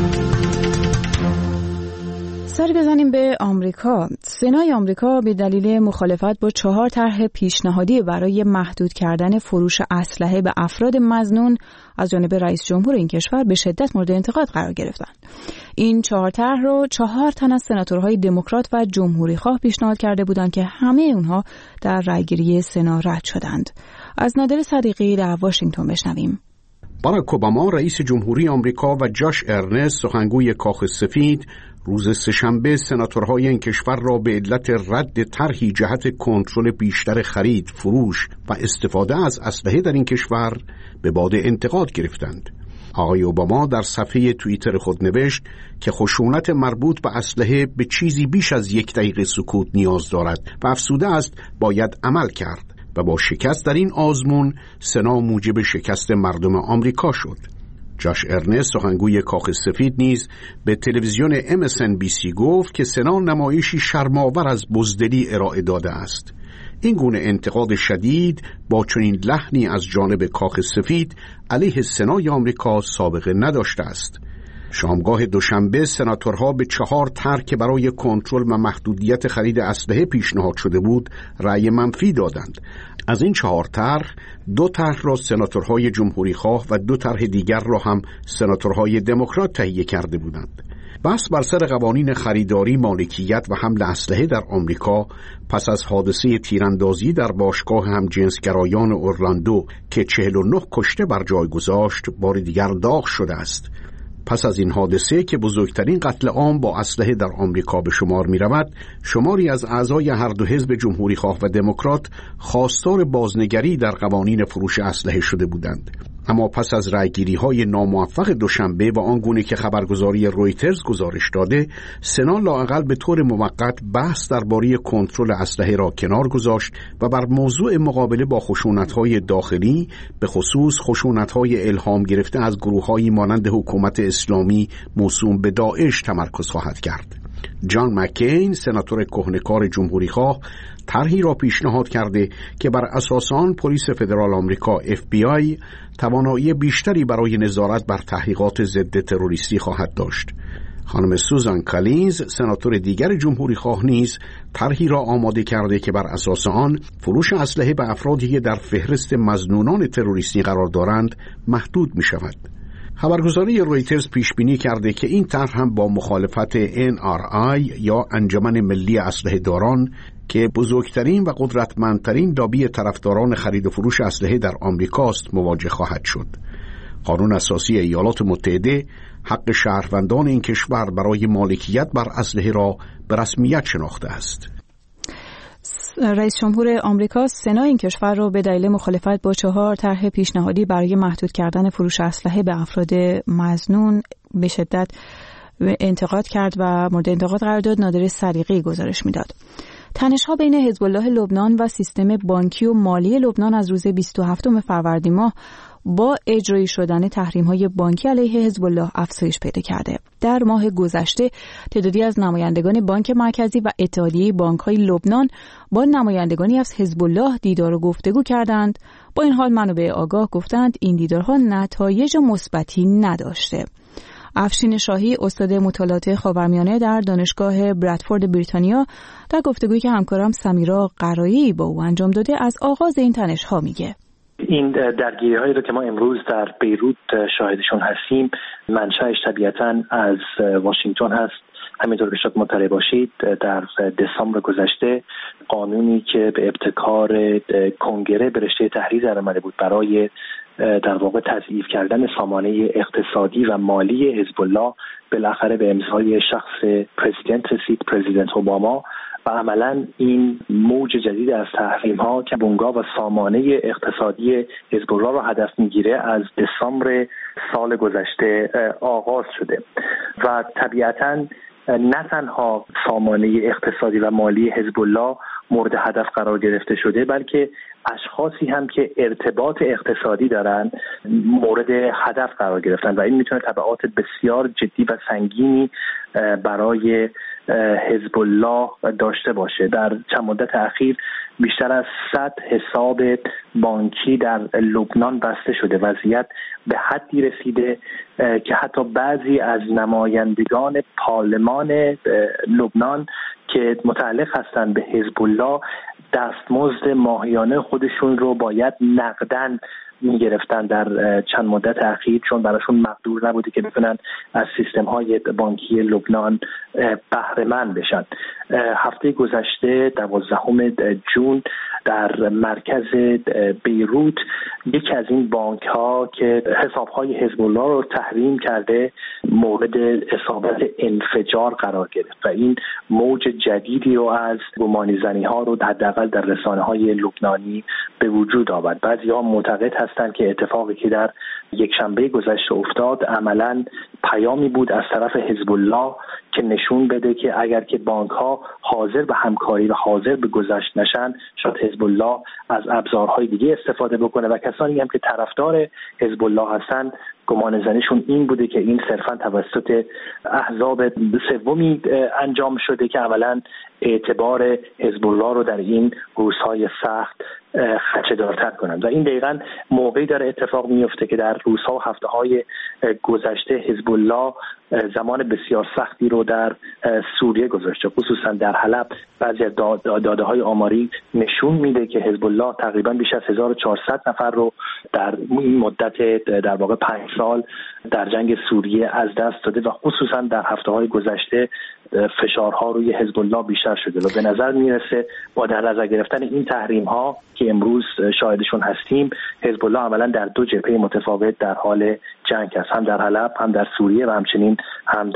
سر بزنیم به آمریکا. سنای آمریکا به دلیل مخالفت با چهار طرح پیشنهادی برای محدود کردن فروش اسلحه به افراد مظنون از جانب رئیس جمهور این کشور به شدت مورد انتقاد قرار گرفتند. این چهار طرح رو چهار تن از سناتورهای دموکرات و جمهوری‌خواه پیشنهاد کرده بودند که همه اونها در رأیگیری سنا رد شدند. از نادر صدیقی در واشنگتن بشنویم. باراک اوباما رئیس جمهوری آمریکا و جاش ارنست سخنگوی کاخ سفید روز سه‌شنبه سناتورهای این کشور را به علت رد طرحی جهت کنترل بیشتر خرید، فروش و استفاده از اسلحه در این کشور به باد انتقاد گرفتند. آقای اوباما در صفحه توییتر خود نوشت که خشونت مربوط به اسلحه به چیزی بیش از یک دقیقه سکوت نیاز دارد و افزوده است باید عمل کرد و با شکست در این آزمون سنا موجب شکست مردم آمریکا شد. جاش ارنست سخنگوی کاخ سفید نیز به تلویزیون ام اس ان بی سی گفت که سنا نمایشی شرم‌آور از بزدلی ارائه داده است. این گونه انتقاد شدید با چنین لحنی از جانب کاخ سفید علیه سنای آمریکا سابقه نداشته است. شامگاه دوشنبه سناتورها به چهار طرح که برای کنترل و محدودیت خرید اسلحه پیشنهاد شده بود رأی منفی دادند. از این چهار طرح دو طرح را سناتورهای جمهوری‌خواه و دو طرح دیگر را هم سناتورهای دموکرات تهیه کرده بودند. بحث بر سر قوانین خریداری، مالکیت و حمل اسلحه در آمریکا پس از حادثه تیراندازی در باشگاه همجنسگرایان اورلاندو که چهل و نه کشته بر جای گذاشت بار دیگر داغ شده است. پس از این حادثه که بزرگترین قتل عام با اسلحه در آمریکا به شمار می رود، شماری از اعضای هر دو حزب جمهوری‌خواه و دموکرات خواستار بازنگری در قوانین فروش اسلحه شده بودند. اما پس از رأیگیری‌های ناموفق دوشنبه و آنگونه که خبرگزاری رویترز گزارش داده، سنا لااقل به طور موقت بحث درباره کنترل اسلحه را کنار گذاشت و بر موضوع مقابله با خشونت‌های داخلی، به خصوص خشونت‌های الهام گرفته از گروه‌هایی مانند حکومت اسلامی موسوم به داعش تمرکز خواهد کرد. جان مکین، سناتور کهنه‌کار جمهوری‌خواه، طرحی را پیشنهاد کرده که بر اساس آن پلیس فدرال آمریکا اف بی آی توانایی بیشتری برای نظارت بر تحقیقات ضد تروریستی خواهد داشت. خانم سوزان کالینز، سناتور دیگر جمهوری‌خواه نیز طرحی را آماده کرده که بر اساس آن فروش اسلحه به افرادی که در فهرست مظنونان تروریستی قرار دارند محدود می‌شود. خبرگزاری رویترز پیش بینی کرده که این طرح هم با مخالفت ان آر آی یا انجمن ملی اسلحه داران که بزرگترین و قدرتمندترین لابی طرفداران خرید و فروش اسلحه در آمریکاست مواجه خواهد شد. قانون اساسی ایالات متحده حق شهروندان این کشور برای مالکیت بر اسلحه را به رسمیت شناخته است. رئیس جمهور آمریکا سنا این کشور را به دلیل مخالفت با چهار طرح پیشنهادی برای محدود کردن فروش اسلحه به افراد مظنون به شدت انتقاد کرد و مورد انتقاد قرار داد. نادر صدیقی گزارش میداد. تنش‌ها بین حزب الله لبنان و سیستم بانکی و مالی لبنان از روز بیست و هفتم فروردین ماه با اجرایی شدن تحریم‌های بانکی علیه حزب الله افزایش پیدا کرده. در ماه گذشته تعدادی از نمایندگان بانک مرکزی و اتحادیه بانک‌های لبنان با نمایندگانی از حزب الله دیدار و گفتگو کردند. با این حال منابع آگاه گفتند این دیدارها نتایج مثبتی نداشته. افشین شاهی، استاد مطالعات خاورمیانه در دانشگاه برادفورد بریتانیا، در گفتگویی که همکارم سمیرا قرایی با او انجام داده از آغاز این تنش‌ها میگه. این درگیری‌هایی رو که ما امروز در بیروت شاهدشون هستیم منشأش طبیعتاً از واشنگتن هست. همینطور که شاید مطلع باشید در دسامبر گذشته قانونی که به ابتکار کنگره به رشته تحریر در آمده بود برای در واقع تضعیف کردن سامانه اقتصادی و مالی حزب الله بالاخره به امضای شخص پرزیدنت رسید، پرزیدنت اوباما، و عملا این موج جدید از تحریم ها که بنگاه و سامانه اقتصادی حزب الله را هدف میگیره از دسامبر سال گذشته آغاز شده و طبیعتاً نه تنها سامانه اقتصادی و مالی حزب الله مورد هدف قرار گرفته شده بلکه اشخاصی هم که ارتباط اقتصادی دارن مورد هدف قرار گرفتن و این میتونه تبعات بسیار جدی و سنگینی برای حزب الله داشته باشه. در چند مدت اخیر بیشتر از صد حساب بانکی در لبنان بسته شده. وضعیت به حدی رسیده که حتی بعضی از نمایندگان پارلمان لبنان که متعلق هستند به حزب الله دستمزد ماهیانه خودشون رو باید نقداً میگرفتن در چند مدت اخیر، چون براشون مقدور نبوده که بتونن از سیستم های بانکی لبنان بهره مند بشن. هفته گذشته دوازدهم ژوئن در مرکز بیروت یکی از این بانک ها که حساب های حزب الله رو تحریم کرده مورد اصابت انفجار قرار گرفت و این موج جدیدی رو از گمانی زنی ها رو حداقل در رسانه های لبنانی به وجود آورد. بعضی ها معتقد هستند که اتفاقی که در یک شنبه گذشته افتاد عملاً پیامی بود از طرف حزب الله که نشون بده که اگر که بانک ها حاضر به همکاری و حاضر به گذشت نشن شاید حزب الله از ابزارهای دیگه استفاده بکنه و کسانی هم که طرفدار حزب الله هستن گمان زنیشون این بوده که این صرفاً توسط احزاب سومی انجام شده که عملاً اعتبار حزب الله رو در این روزهای سخت خدشه‌دارتر کنند و این دقیقاً موقعی داره اتفاق میفته که در روزها و هفته‌های گذشته حزب الله زمان بسیار سختی رو در سوریه گذاشته، خصوصا در حلب. بعضی از داده‌های آماری نشون میده که حزب الله تقریباً بیش از هزار و چهارصد نفر رو در این مدت در واقع پنج سال در جنگ سوریه از دست داده و خصوصا در هفته‌های گذشته فشارها روی حزب الله بیشتر شده و به نظر میرسه با در نظر گرفتن این تحریم‌ها که امروز شاهدشون هستیم حزب الله عملاً در دو جبهه متفاوت در حال جنگ است، هم در حلب هم در سوریه و همچنین هم در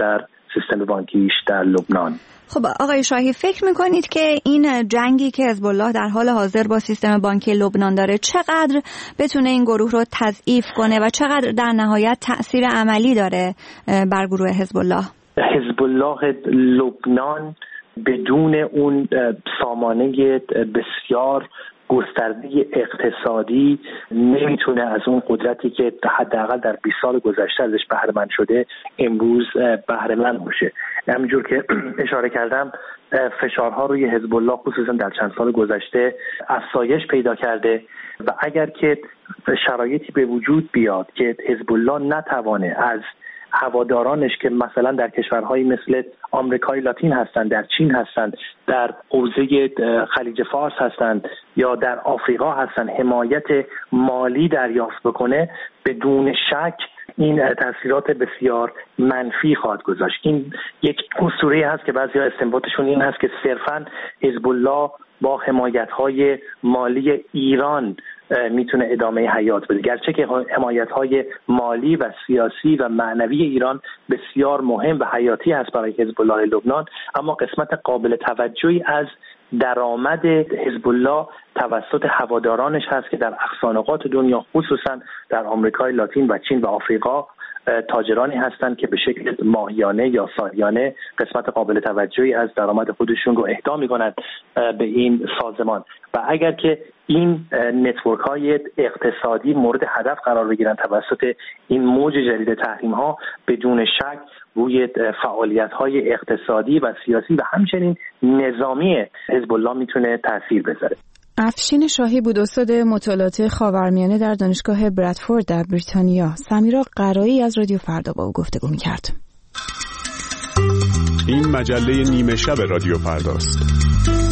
سیستم بانکیش در لبنان. خب آقای شاهی، فکر میکنید که این جنگی که حزب الله در حال حاضر با سیستم بانکی لبنان داره چقدر بتونه این گروه رو تضعیف کنه و چقدر در نهایت تأثیر عملی داره بر گروه حزب الله؟ حزب الله لبنان بدون اون سامانه بسیار گسترده اقتصادی نمیتونه از اون قدرتی که حداقل در بیست سال گذشته ازش بهره مند شده امروز بهره مند باشه. همینجور که اشاره کردم فشارها روی حزب الله خصوصا در چند سال گذشته افزایش پیدا کرده و اگر که شرایطی به وجود بیاد که حزب الله نتوانه از هوادارانش که مثلا در کشورهایی مثل آمریکای لاتین هستند، در چین هستند، در حوزه خلیج فارس هستند یا در آفریقا هستند حمایت مالی دریافت بکنه، بدون شک این تاثیرات بسیار منفی خواهد گذاشت. این یک اسطوره هست که بعضیا استنباطشون این هست که صرفاً حزب الله با حمایت‌های مالی ایران میتونه ادامه حیات بده، گرچه که حمایت‌های مالی و سیاسی و معنوی ایران بسیار مهم و حیاتی هست برای حزب الله لبنان، اما قسمت قابل توجهی از درآمد حزب الله توسط هوادارانش هست که در اقصانقاط دنیا خصوصا در آمریکای لاتین و چین و آفریقا تاجرانی هستند که به شکل ماهیانه یا سالیانه قسمت قابل توجهی از درآمد خودشون رو اهدا می‌کنند به این سازمان و اگر که این نتورک های اقتصادی مورد هدف قرار بگیرن توسط این موج جدید تحریم ها، بدون شک روی فعالیت های اقتصادی و سیاسی و همچنین نظامی حزب الله میتونه تاثیر بذاره. افشین شاهی بود، استاد مطالعات خاورمیانه در دانشگاه برادفورد در بریتانیا. سمیرا قرایی از رادیو فردا با او گفتگو می‌کرد. این مجله نیمه شب رادیو فرداست.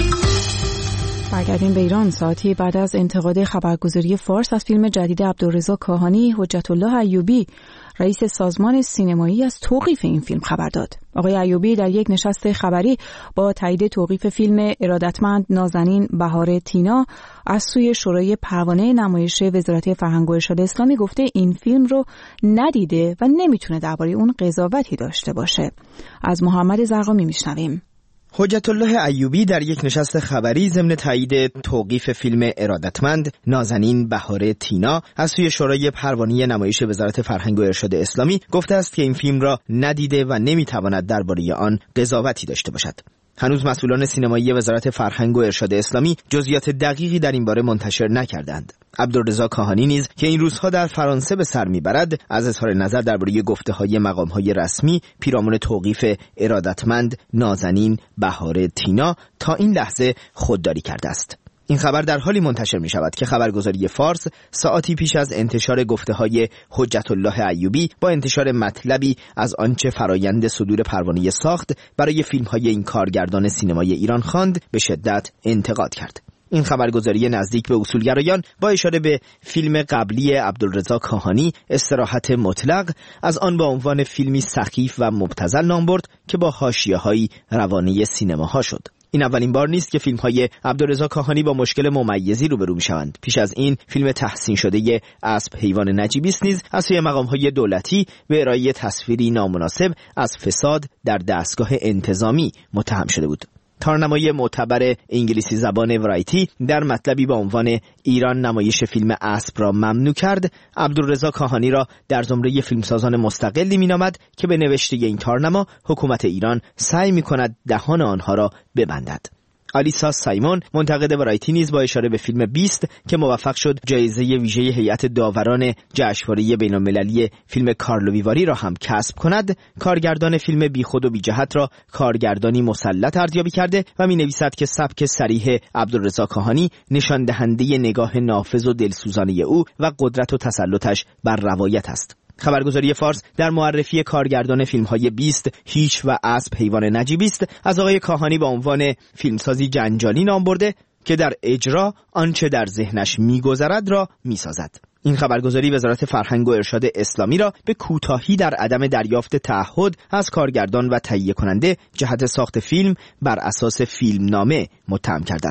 برگردیم به ایران. ساعتی بعد از انتقاد خبرگزاری فارس از فیلم جدید عبدالرضا کاهانی، حجت الله ایوبی رئیس سازمان سینمایی از توقیف این فیلم خبر داد. آقای ایوبی در یک نشست خبری با تایید توقیف فیلم ارادتمند نازنین بهار تینا از سوی شورای پروانه نمایش وزارت فرهنگ و ارشاد اسلامی گفته این فیلم رو ندیده و نمیتونه درباره اون قضاوتی داشته باشه. از محمد زرقامی میشنویم. حجت الله ایوبی در یک نشست خبری ضمن تایید توقیف فیلم ارادتمند نازنین بهار تینا از سوی شورای پروانه نمایش وزارت فرهنگ و ارشاد اسلامی گفته است که این فیلم را ندیده و نمیتواند درباره آن قضاوتی داشته باشد. هنوز مسئولان سینمایی وزارت فرهنگ و ارشاد اسلامی جزئیات دقیقی در این باره منتشر نکردند. عبدالرضا کاهانی نیز که این روزها در فرانسه به سر میبرد از اظهار نظر درباره گفته‌های مقام‌های رسمی پیرامون توقیف ارادتمند نازنین بهار تینا تا این لحظه خودداری کرده است. این خبر در حالی منتشر می شود که خبرگزاری فارس ساعتی پیش از انتشار گفته‌های حجت الله ایوبی با انتشار مطلبی از آنچه فرایند صدور پروانه ساخت برای فیلم‌های این کارگردان سینمای ایران خواند به شدت انتقاد کرد. این خبرگزاری نزدیک به اصولگرایان با اشاره به فیلم قبلی عبدالرضا کاهانی استراحت مطلق از آن با عنوان فیلمی سخیف و مبتذل نام برد که با حاشیه‌های روانه سینماها شد. این اولین بار نیست که فیلم‌های عبدالرضا کاهانی با مشکل ممیزی روبرو می‌شوند. پیش از این فیلم تحسین شده اسب حیوان نجیبی است نیز از سوی مقام‌های دولتی به ارائه تصویری نامناسب از فساد در دستگاه انتظامی متهم شده بود. تارنمای معتبر انگلیسی زبان ورایتی در مطلبی با عنوان ایران نمایش فیلم اسب را ممنوع کرد، عبدالرضا کاهانی را در زمره فیلمسازان مستقلی مینامد که به نوشته این تارنما حکومت ایران سعی می‌کند دهان آنها را ببندد. آلیسا سایمون منتقد ورایتی نیز با اشاره به فیلم بیست که موفق شد جایزه ویژه هیئت داوران جشنواره بین‌المللی فیلم کارلوویواری را هم کسب کند، کارگردان فیلم بیخود و بیجهت را کارگردانی مسلط ارزیابی کرده و می‌نویسد که سبک صریح عبدالرضا کاهانی نشان دهنده نگاه نافذ و دلسوزانه او و قدرت و تسلطش بر روایت است. خبرگزاری فارس در معرفی کارگردان فیلم‌های بیست، هیچ و اسب حیوان نجیبی است از آقای کاهانی با عنوان فیلمسازی جنجالی نام برده که در اجرا آنچه در ذهنش می‌گذرد را می‌سازد. این خبرگزاری وزارت فرهنگ و ارشاد اسلامی را به کوتاهی در عدم دریافت تعهد از کارگردان و تهیه کننده جهت ساخت فیلم بر اساس فیلمنامه متهم کرده است.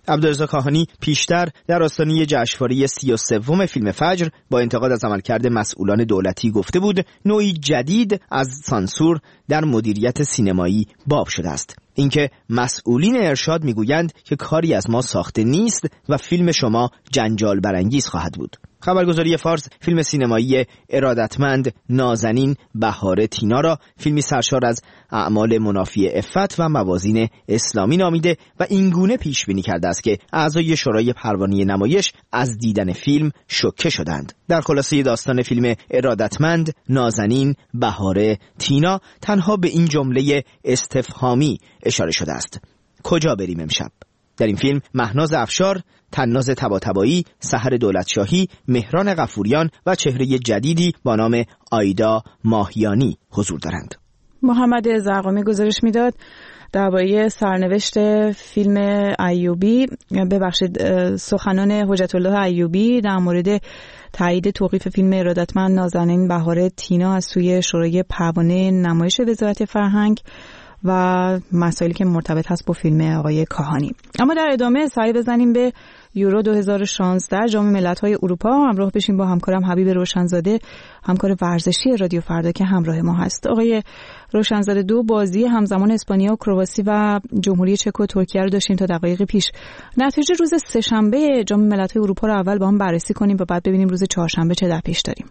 عبدالرضا کاهانی پیشتر در آستانه جشنواره سی و سوم فیلم فجر با انتقاد از عملکرد مسئولان دولتی گفته بود نوعی جدید از سانسور در مدیریت سینمایی باب شده است. اینکه مسئولین ارشاد میگویند که کاری از ما ساخته نیست و فیلم شما جنجال برانگیز خواهد بود. خبرگزاری فارس فیلم سینمایی ارادتمند نازنین بهار تینا را فیلمی سرشار از اعمال منافی عفت و موازین اسلامی نامیده و اینگونه پیش بینی کرده است که اعضای شورای پروانه نمایش از دیدن فیلم شوکه شدند. در خلاصه داستان فیلم ارادتمند نازنین بهار تینا تنها به این جمله استفهامی اشاره شده است: کجا بریم امشب؟ در این فیلم مهناز افشار، تناز طباطبایی، سحر دولتشاهی، مهران غفوریان و چهره جدیدی با نام آیدا ماهیانی حضور دارند. محمد زرقامی گزارش میداد درباره سرنوشت فیلم ایوبی، ببخشید سخنان حجت الله ایوبی در مورد تایید توقیف فیلم ارادتمند نازنین بهار تینا از سوی شورای پروانه نمایش وزارت فرهنگ و مسائلی که مرتبط هست با فیلم آقای کاهانی. اما در ادامه سعی بزنیم به یورو دو هزار و شانزده جام ملت‌های اروپا. همراه بشیم با همکارم حبیب روشنزاده، همکار ورزشی رادیو فردا که همراه ما هست. آقای روشنزاده، دو بازی همزمان اسپانیا و کرواسی و جمهوری چک و ترکیه رو داشتیم تا دقایق پیش. نتیجه روز سه‌شنبه جام ملت‌های اروپا رو اول با هم بررسی کنیم و بعد ببینیم روز چهارشنبه چه در پیش داریم.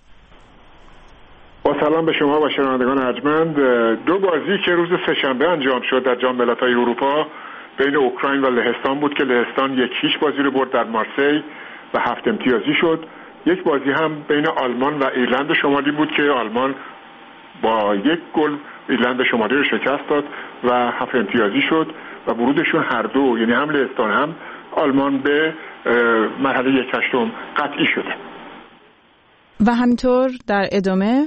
با سلام به شما و شنوندگان ارجمند. دو بازی که روز سه‌شنبه انجام شد در جام ملت‌های اروپا بین اوکراین و لهستان بود که لهستان یک هیچ بازی رو برد در مارسی و هفت امتیازی شد. یک بازی هم بین آلمان و ایرلند شمالی بود که آلمان با یک گل ایرلند شمالی رو شکست داد و هفت امتیازی شد و ورودشون هر دو، یعنی هم لهستان هم آلمان، به مرحله یک هشتم قطعی شده. و همینطور در ادامه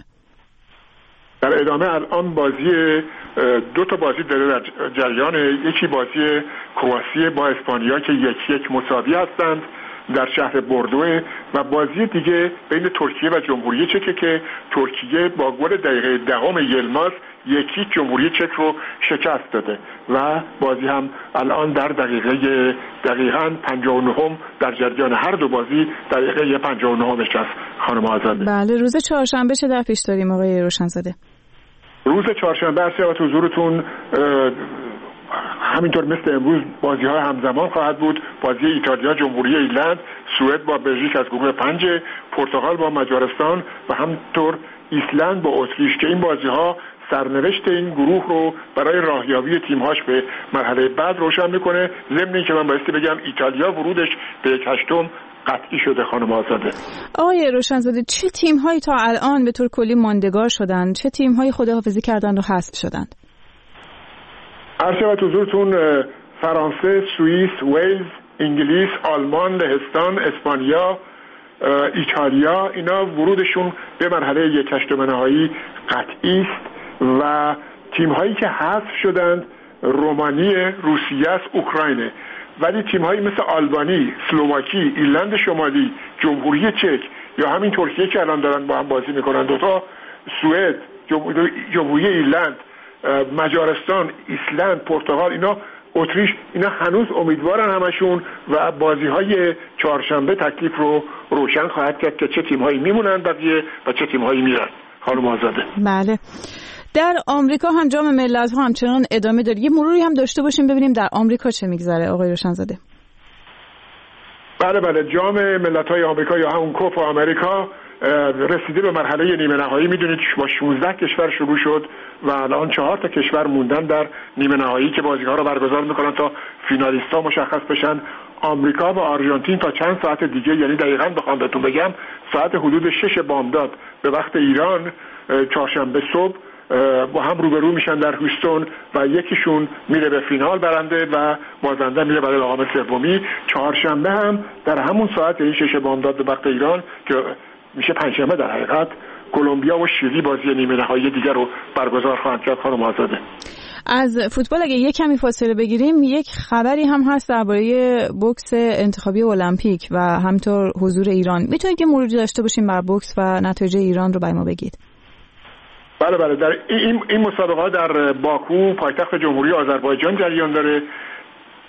در ادامه الان بازی دو تا بازی داره در جریان. یکی بازی کرواسی با اسپانیا که یک یک مساوی هستند در شهر بوردو و بازی دیگه بین ترکیه و جمهوری چک که ترکیه با گل دقیقه دهم یلماز یکی جمهوری چک رو شکست داده و بازی هم الان در دقیقه دقیقاً پنجاه و نه در جریان هر دو بازی دقیقه پنجاه و نه است. خانم آزاده، بله، روز چهارشنبه چه در پیش داریم آقای روشنزاده؟ روز چهارشنبه عرض شود حضورتون همینطور مثل امروز بازی های همزمان خواهد بود. بازی ایتالیا جمهوری ایرلند، سوئد با بلژیک از گروه پنج، پرتغال با مجارستان و همینطور ایسلند با اتریش که این بازی ها سرنوشت این گروه رو برای راهیابی تیم‌هاش به مرحله بعد روشن میکنه. ضمن اینکه من بایستی بگم ایتالیا ورودش به یک هشتم قطعی شده. خانم آزاده، آقای روشنزاده، چه تیم‌هایی تا الان به طور کلی ماندگار شدن؟ چه تیم‌هایی خداحافظی کردن و حذف شدند؟ عرض شود حضورتون فرانسه، سوئیس، ویلز، انگلیس، آلمان، لهستان، اسپانیا، ایتالیا، اینا ورودشون به مرحله یک هشتم نهایی قطعی است و تیم‌هایی که حذف شدند رومانیه، روسیه است، اوکراینه. ولی تیم‌هایی مثل آلبانی، اسلواکی، ایرلند شمالی، جمهوری چک یا همین ترکیه که الان دارن با هم بازی میکنن، دوتا سوئد، جمهوری ایرلند، مجارستان، ایسلند، پرتغال، اینا اتریش، اینا هنوز امیدوارن همشون و بازی‌های چهارشنبه تکلیف رو روشن خواهد کرد که چه تیم‌هایی میمونن بقیه و چه تیم‌هایی میرن. خانم آزاده، بله. در آمریکا هم جام ملت‌ها همچنان ادامه داره. یه مروری هم داشته باشیم ببینیم در آمریکا چه میگذره آقای روشنزاده. بله بله، جام ملت‌های آمریکا یا همون کوپ آمریکا رسیده به مرحله نیمه نهایی. میدونید با شانزده کشور شروع شد و الان چهار تا کشور موندن در نیمه نهایی که بازی‌ها رو برگزار می‌کنن تا فینالیست‌ها مشخص بشن. آمریکا و آرژانتین تا چند ساعت دیگه، یعنی دقیقاً بخوام بهتون بگم ساعت حدود شش بامداد به وقت ایران چهارشنبه صبح با هم روبرو میشن در هوستون و یکیشون میره به فینال برنده و بازنده میره برای مقام سومی. چهارشنبه هم در همون ساعت، یعنی شش بامداد به وقت ایران که میشه پنجشنبه در حقیقت، کلمبیا و شیلی بازی نیمه نهایی دیگر رو برگزار خواهند کرد. خانم آزاده، از فوتبال اگه یک کمی فاصله بگیریم، یک خبری هم هست درباره بوکس انتخابی المپیک و همینطور حضور ایران. میتونید که مروری داشته باشیم بر بوکس و نتایج ایران رو برای ما بگید؟ بله بله، در این این مسابقه در باکو پایتخت جمهوری آذربایجان جریان داره.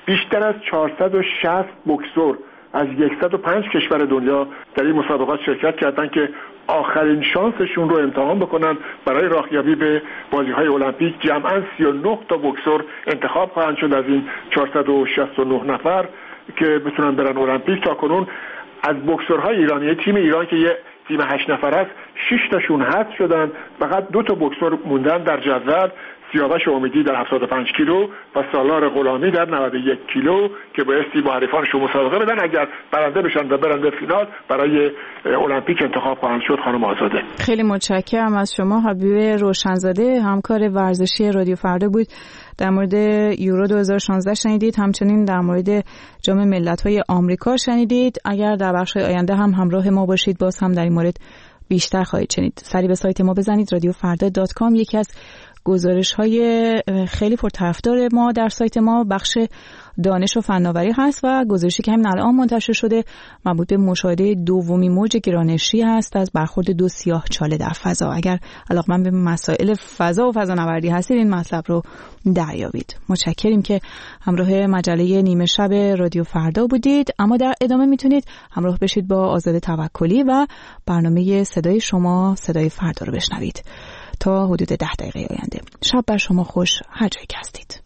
بیشتر از چهارصد و شصت بوکسور از صد و پنج کشور دنیا در این مسابقات شرکت کردند که آخرین شانسشون رو امتحان بکنن برای راهیابی به بازی‌های المپیک. جمعاً سی و نه تا بوکسور انتخاب خواهند شد از این چهارصد و شصت و نه نفر که بتونن برن المپیک. تا کنون از بوکسورهای ایرانی، تیم ایران که یه تیم هشت نفر است، شش تاشون حذف شدن، فقط دو تا بوکسور موندن در جدول، سیاوش امیدی در هفتاد و پنج کیلو و سالار غلامی در نود و یک کیلو که بایستی با حریفانشون مسابقه بدن. اگر برنده بشن و برن به فینال برای المپیک انتخاب خواهند شد. خانم آزاده، خیلی متشکرم از شما. حبیب روشنزاده، همکار ورزشی رادیو فردا بود. در مورد یورو دو هزار و شانزده شنیدید، همچنین در مورد جام ملت‌های آمریکا شنیدید. اگر در بخش آینده هم همراه ما باشید باز هم در این مورد بیشتر خواهید شنید. سری به سایت ما بزنید رادیو فردا دات کام. یکی از گزارش‌های خیلی پرطرفدار ما در سایت ما بخش دانش و فناوری هست و گزارشی که همین الان منتشر شده مربوط به مشاهده دومین موج گرانشی هست از برخورد دو سیاه‌چاله در فضا. اگر علاقه‌مند به مسائل فضا و فضانوردی هستید این مطلب رو دریابید. متشکریم که همراه مجله نیمه شب رادیو فردا بودید. اما در ادامه میتونید همراه بشید با آزاده توکلی و برنامه صدای شما صدای فردا رو بشنوید تا حدود ده دقیقه آینده. شب بر شما خوش هر جایی که هستید.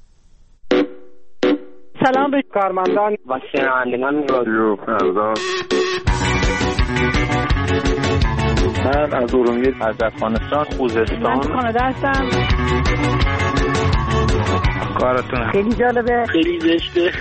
سلام به کارمندان و شنوندگان رادیو فردا. من از ارومیه، از افغانستان، خوزستان. من کانادا هستم. کارتون خیلی جالبه، خیلی زشته.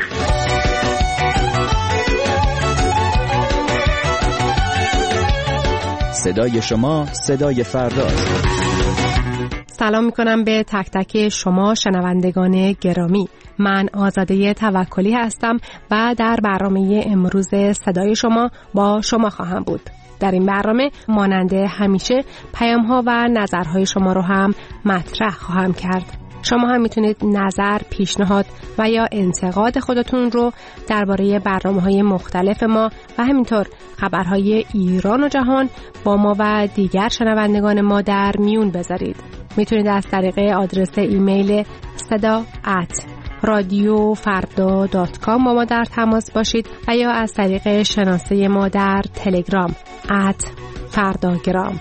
صدای شما صدای فرداست. سلام میکنم به تک تک شما شنوندگان گرامی. من آزاده توکلی هستم و در برنامه امروز صدای شما با شما خواهم بود. در این برنامه مانند همیشه پیام‌ها و نظرهای شما رو هم مطرح خواهم کرد. شما هم میتونید نظر، پیشنهاد و یا انتقاد خودتون رو درباره برنامه‌های مختلف ما و همینطور خبرهای ایران و جهان با ما و دیگر شنوندگان ما در میون بذارید. میتونید از طریق آدرس ایمیل صدا ات رادیو فردا دات کام با ما در تماس باشید و یا از طریق شناسه ما در تلگرام ات فرداگرام.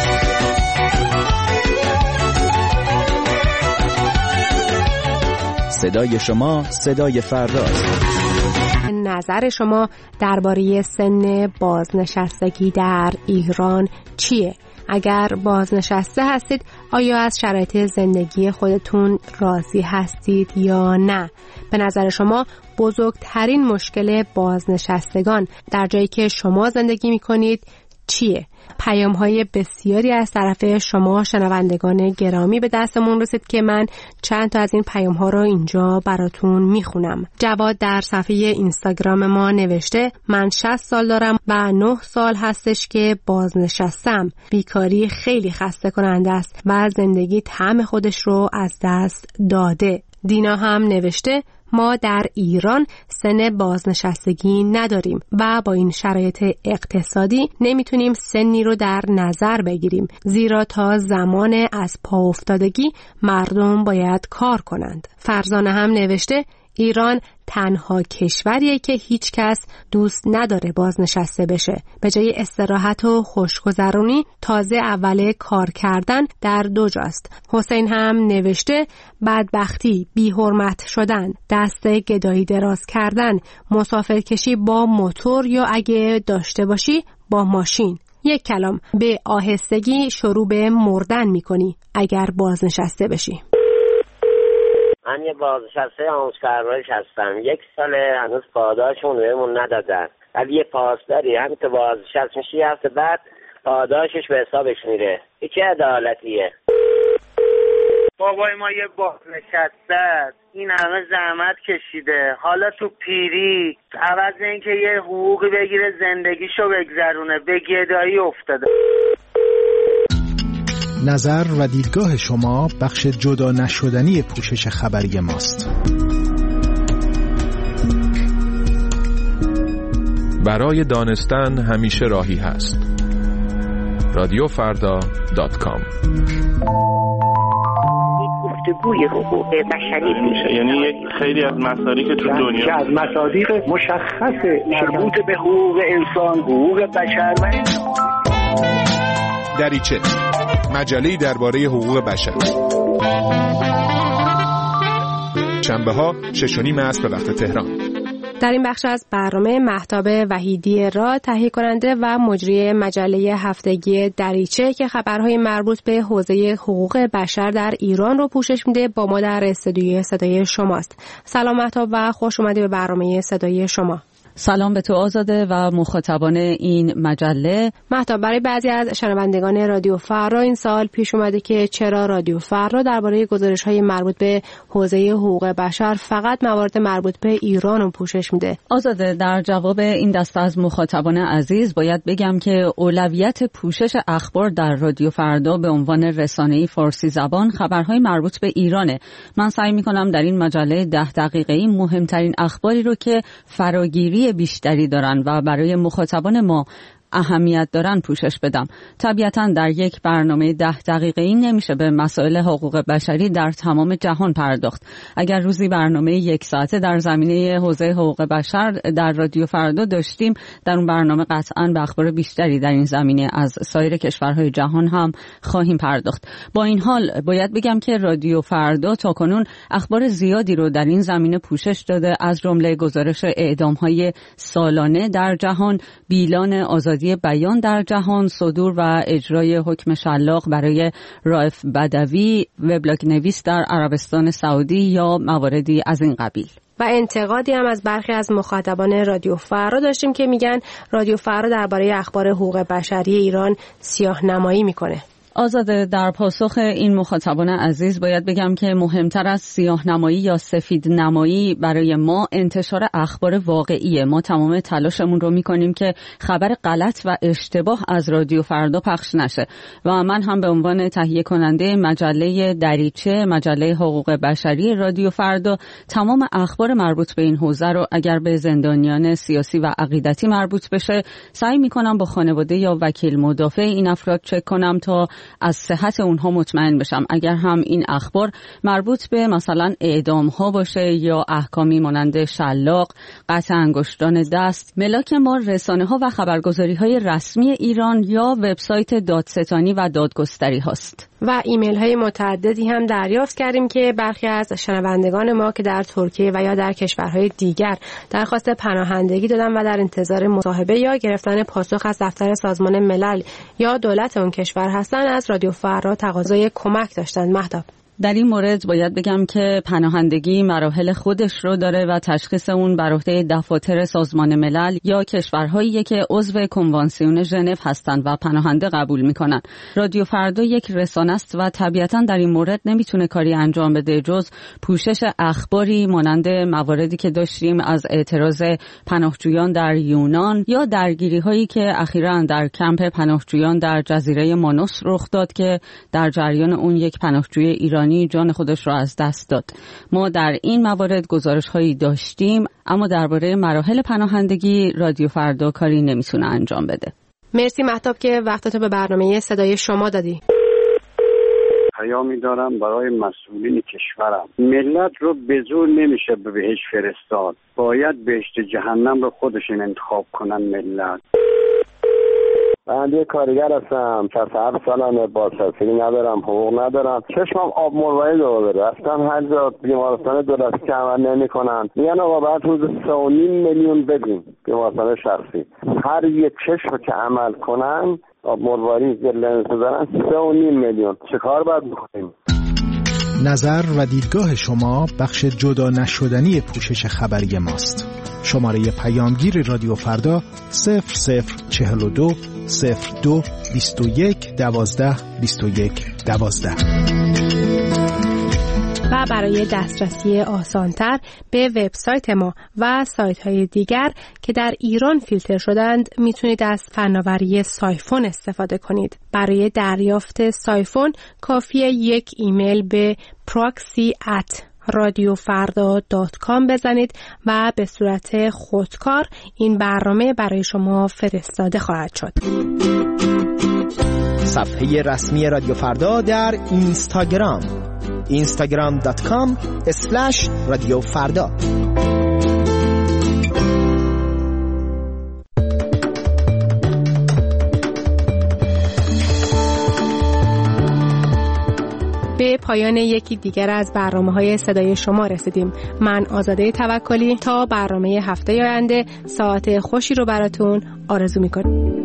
صدای شما صدای فرداست. نظر شما درباره سن بازنشستگی در ایران چیه؟ اگر بازنشسته هستید آیا از شرایط زندگی خودتون راضی هستید یا نه؟ به نظر شما بزرگترین مشکل بازنشستگان در جایی که شما زندگی می‌کنید چیه؟ پیام‌های بسیاری از طرف شما شنوندگان گرامی به دستمون رسید که من چند تا از این پیام‌ها رو اینجا براتون میخونم. جواد در صفحه اینستاگرام ما نوشته من شصت سال دارم و نه سال هستش که بازنشستم. بیکاری خیلی خسته کننده است و زندگی طعم خودش رو از دست داده. دینا هم نوشته ما در ایران سن بازنشستگی نداریم و با این شرایط اقتصادی نمیتونیم سنی رو در نظر بگیریم، زیرا تا زمان از پا افتادگی مردم باید کار کنند. فرزانه هم نوشته ایران تنها کشوریه که هیچ کس دوست نداره بازنشسته بشه. به جای استراحت و خوشگذرونی تازه اول کار کردن در دو جاست. حسین هم نوشته بدبختی، بی‌حرمت شدن، دست گدایی دراز کردن، مسافرکشی با موتور یا اگه داشته باشی با ماشین. یک کلام به آهستگی شروع به مردن میکنی اگر بازنشسته بشی. من یه بازنشسته آموزپرورش هستم. یک ساله هنوز پاداشمون بهمون ندادن. ولی یه پاسداری همین که بازنشست میشی هفته بعد پاداشش به حسابش میره. این چه عدالتیه؟ بابای ما یه بازنشسته است. این همه زحمت کشیده. حالا تو پیری عوض اینکه یه حقوقی بگیره زندگیشو بگذرونه به گدایی افتاده. نظر و دیدگاه شما بخش جدا نشدنی پوشش خبری ماست. برای دانستن همیشه راهی هست. رادیو فردا دات کام. گفتگوی حقوق بشری میشه. یعنی یک خیلی از مصادیق که تو دنیا که از مصادیق مشخص مربوط به حقوق انسان، حقوق بشر و دریچه، مجله‌ای درباره حقوق بشر. شنبه‌ها شش و نیم عصر به وقت تهران. در این بخش از برنامه مهتاب وحیدی را تهیه کننده و مجری مجله هفتگی دریچه که خبرهای مربوط به حوزه حقوق بشر در ایران رو پوشش میده با ما در استودیوی صدای شماست. سلام مهتاب و خوش اومدی به برنامه صدای شما. سلام به تو آزاده و مخاطبان این مجله. مهتاب، برای بعضی از شنوندگان رادیو فردا این سوال پیش اومده که چرا رادیو فردا درباره گزارش‌های مربوط به حوزه حقوق بشر فقط موارد مربوط به ایران رو پوشش میده؟ آزاده، در جواب این دسته از مخاطبان عزیز باید بگم که اولویت پوشش اخبار در رادیو فردا به عنوان رسانه‌ای فارسی زبان خبرهای مربوط به ایرانه. من سعی می‌کنم در این مجله ده دقیقه‌ای مهمترین اخباری رو که فراگیری بیشتری دارن و برای مخاطبان ما اهمیت دارن پوشش بدم. طبیعتاً در یک برنامه ده دقیقه‌ای نمیشه به مسائل حقوق بشری در تمام جهان پرداخت. اگر روزی برنامه یک ساعته در زمینه حوزه حقوق بشر در رادیو فردا داشتیم، در اون برنامه قطعاً به اخبار بیشتری در این زمینه از سایر کشورهای جهان هم خواهیم پرداخت. با این حال باید بگم که رادیو فردا تاکنون اخبار زیادی رو در این زمینه پوشش داده، از جمله گزارش اعدام‌های سالانه در جهان، بیلان آزادی بیان در جهان، صدور و اجرای حکم شلاق برای رائف بدوی، وبلاگ نویس در عربستان سعودی یا مواردی از این قبیل. و انتقادی هم از برخی از مخاطبان رادیو فردا داشتیم که میگن رادیو فردا درباره اخبار حقوق بشری ایران سیاه‌نمایی میکنه. آزاده، در پاسخ این مخاطبان عزیز باید بگم که مهمتر از سیاه‌نمایی یا سفید نمایی برای ما انتشار اخبار واقعیه. ما تمام تلاشمون رو میکنیم که خبر غلط و اشتباه از رادیو فردا پخش نشه و من هم به عنوان تهیه کننده مجله دریچه، مجله حقوق بشری رادیو فردا، تمام اخبار مربوط به این حوزه رو اگر به زندانیان سیاسی و عقیدتی مربوط بشه سعی میکنم با خانواده یا وکیل مدافع این افراد چک کنم تا از صحت اونها مطمئن بشم. اگر هم این اخبار مربوط به مثلا اعدام ها باشه یا احکامی مانند شلاق، قطع انگشتان دست، ملاک ما رسانه ها و خبرگزاری های رسمی ایران یا وبسایت دادستانی و دادگستری هاست. و ایمیل های متعددی هم دریافت کردیم که برخی از شنوندگان ما که در ترکیه و یا در کشورهای دیگر درخواست پناهندگی دادن و در انتظار مصاحبه یا گرفتن پاسخ از دفتر سازمان ملل یا دولت اون کشور هستن، از رادیو فردا تقاضای کمک داشتن. مهتاب، در این مورد باید بگم که پناهندگی مراحل خودش رو داره و تشخیص اون بر عهده دفاتر سازمان ملل یا کشورهایی که عضو کنوانسیون ژنو هستند و پناهنده قبول میکنن. رادیو فردا یک رسانه است و طبیعتاً در این مورد نمیتونه کاری انجام بده جز پوشش اخباری مانند مواردی که داشتیم از اعتراض پناهجویان در یونان یا درگیری هایی که اخیراً در کمپ پناهجویان در جزیره مانوس رخ داد که در جریان اون یک پناهجوی ایرانی جان خودش را از دست داد. ما در این موارد گزارش هایی داشتیم، اما درباره مراحل پناهندگی رادیو فردا کاری نمیتونه انجام بده. مرسی مهتاب که وقتتو به برنامه صدای شما دادی. پیامی دارم برای مسئولین کشورم. ملت رو به زور نمیشه به بهشت فرستاد، باید بهشت جهنم رو خودشون انتخاب کنن ملت. من یه کارگر هستم، شصت و هفت سالمه، بازنشستگی ندارم، حقوق ندارم، چشمم آب مروارید رو بره. رفتم هر جا بیمارستان دولتی که عمل نمی‌کنن میگن آقا بعد روز سه و نیم میلیون بدیم بیمارستان شخصی. هر یک چشم که عمل کنن آب مروارید لنز بزنن سه و نیم میلیون. چه کار باید بکنیم؟ نظر و دیدگاه شما بخش جدا نشدنی پوشش خبری ماست. شماره پیامگیر رادیو فردا صفر صفر چهل و دو صفر دو بیست و یک دوازده بیست و یک دوازده. و برای دسترسی آسانتر به وبسایت ما و سایت های دیگر که در ایران فیلتر شدند میتونید از فناوری سایفون استفاده کنید. برای دریافت سایفون کافیه یک ایمیل به proxy at رادیوفردا دات کام بزنید و به صورت خودکار این برنامه برای شما فرستاده خواهد شد. صفحه رسمی رادیو فردا در اینستاگرام اینستاگرام دات کام اسلش رادیو فردا. به پایان یکی دیگر از برنامه‌های صدای شما رسیدیم. من آزاده توکلی تا برنامه هفته آینده ساعت خوشی رو براتون آرزو می‌کنم.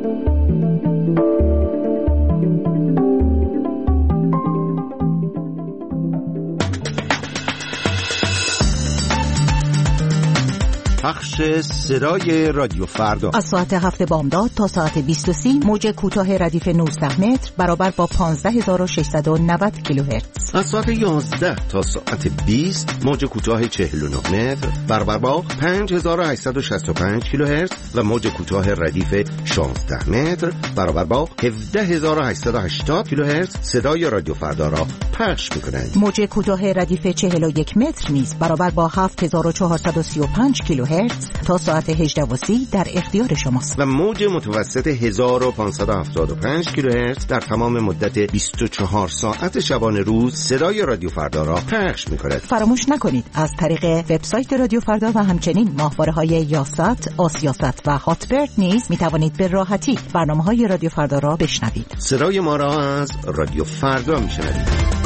پخش صدای رادیو فردا از ساعت هفت بامداد تا ساعت بیست و سی موج کوتاه ردیف نوزده متر برابر با پانزده هزار و ششصد و نود کیلوهرتز. از ساعت یازده تا ساعت بیست موج کوتاه چهل و نه متر برابر با پنج هزار و هشتصد و شصت و پنج کیلوهرتز و موج کوتاه ردیف شانزده متر برابر با هفده هزار و هشتصد و هشتاد کیلوهرتز صدای رادیو فردا را پخش می‌کنند. موج کوتاه ردیف چهل و یک متر نیز برابر با هفت هزار و چهارصد و سی و پنج کیلوهرتز تا ساعت هجده و سی در اختیار شماست. و موج متوسط هزار و پانصد و هفتاد و پنج کیلوهرتز در تمام مدت بیست و چهار ساعت شبانه روز صدای رادیو فردا را پخش می‌کند. فراموش نکنید از طریق وبسایت رادیو فردا و همچنین ماهواره‌های یاست، آسیاست و هاتبرد نیز می‌توانید به راحتی برنامه‌های رادیو فردا را بشنوید. صدای ما را از رادیو فردا می‌شنوید.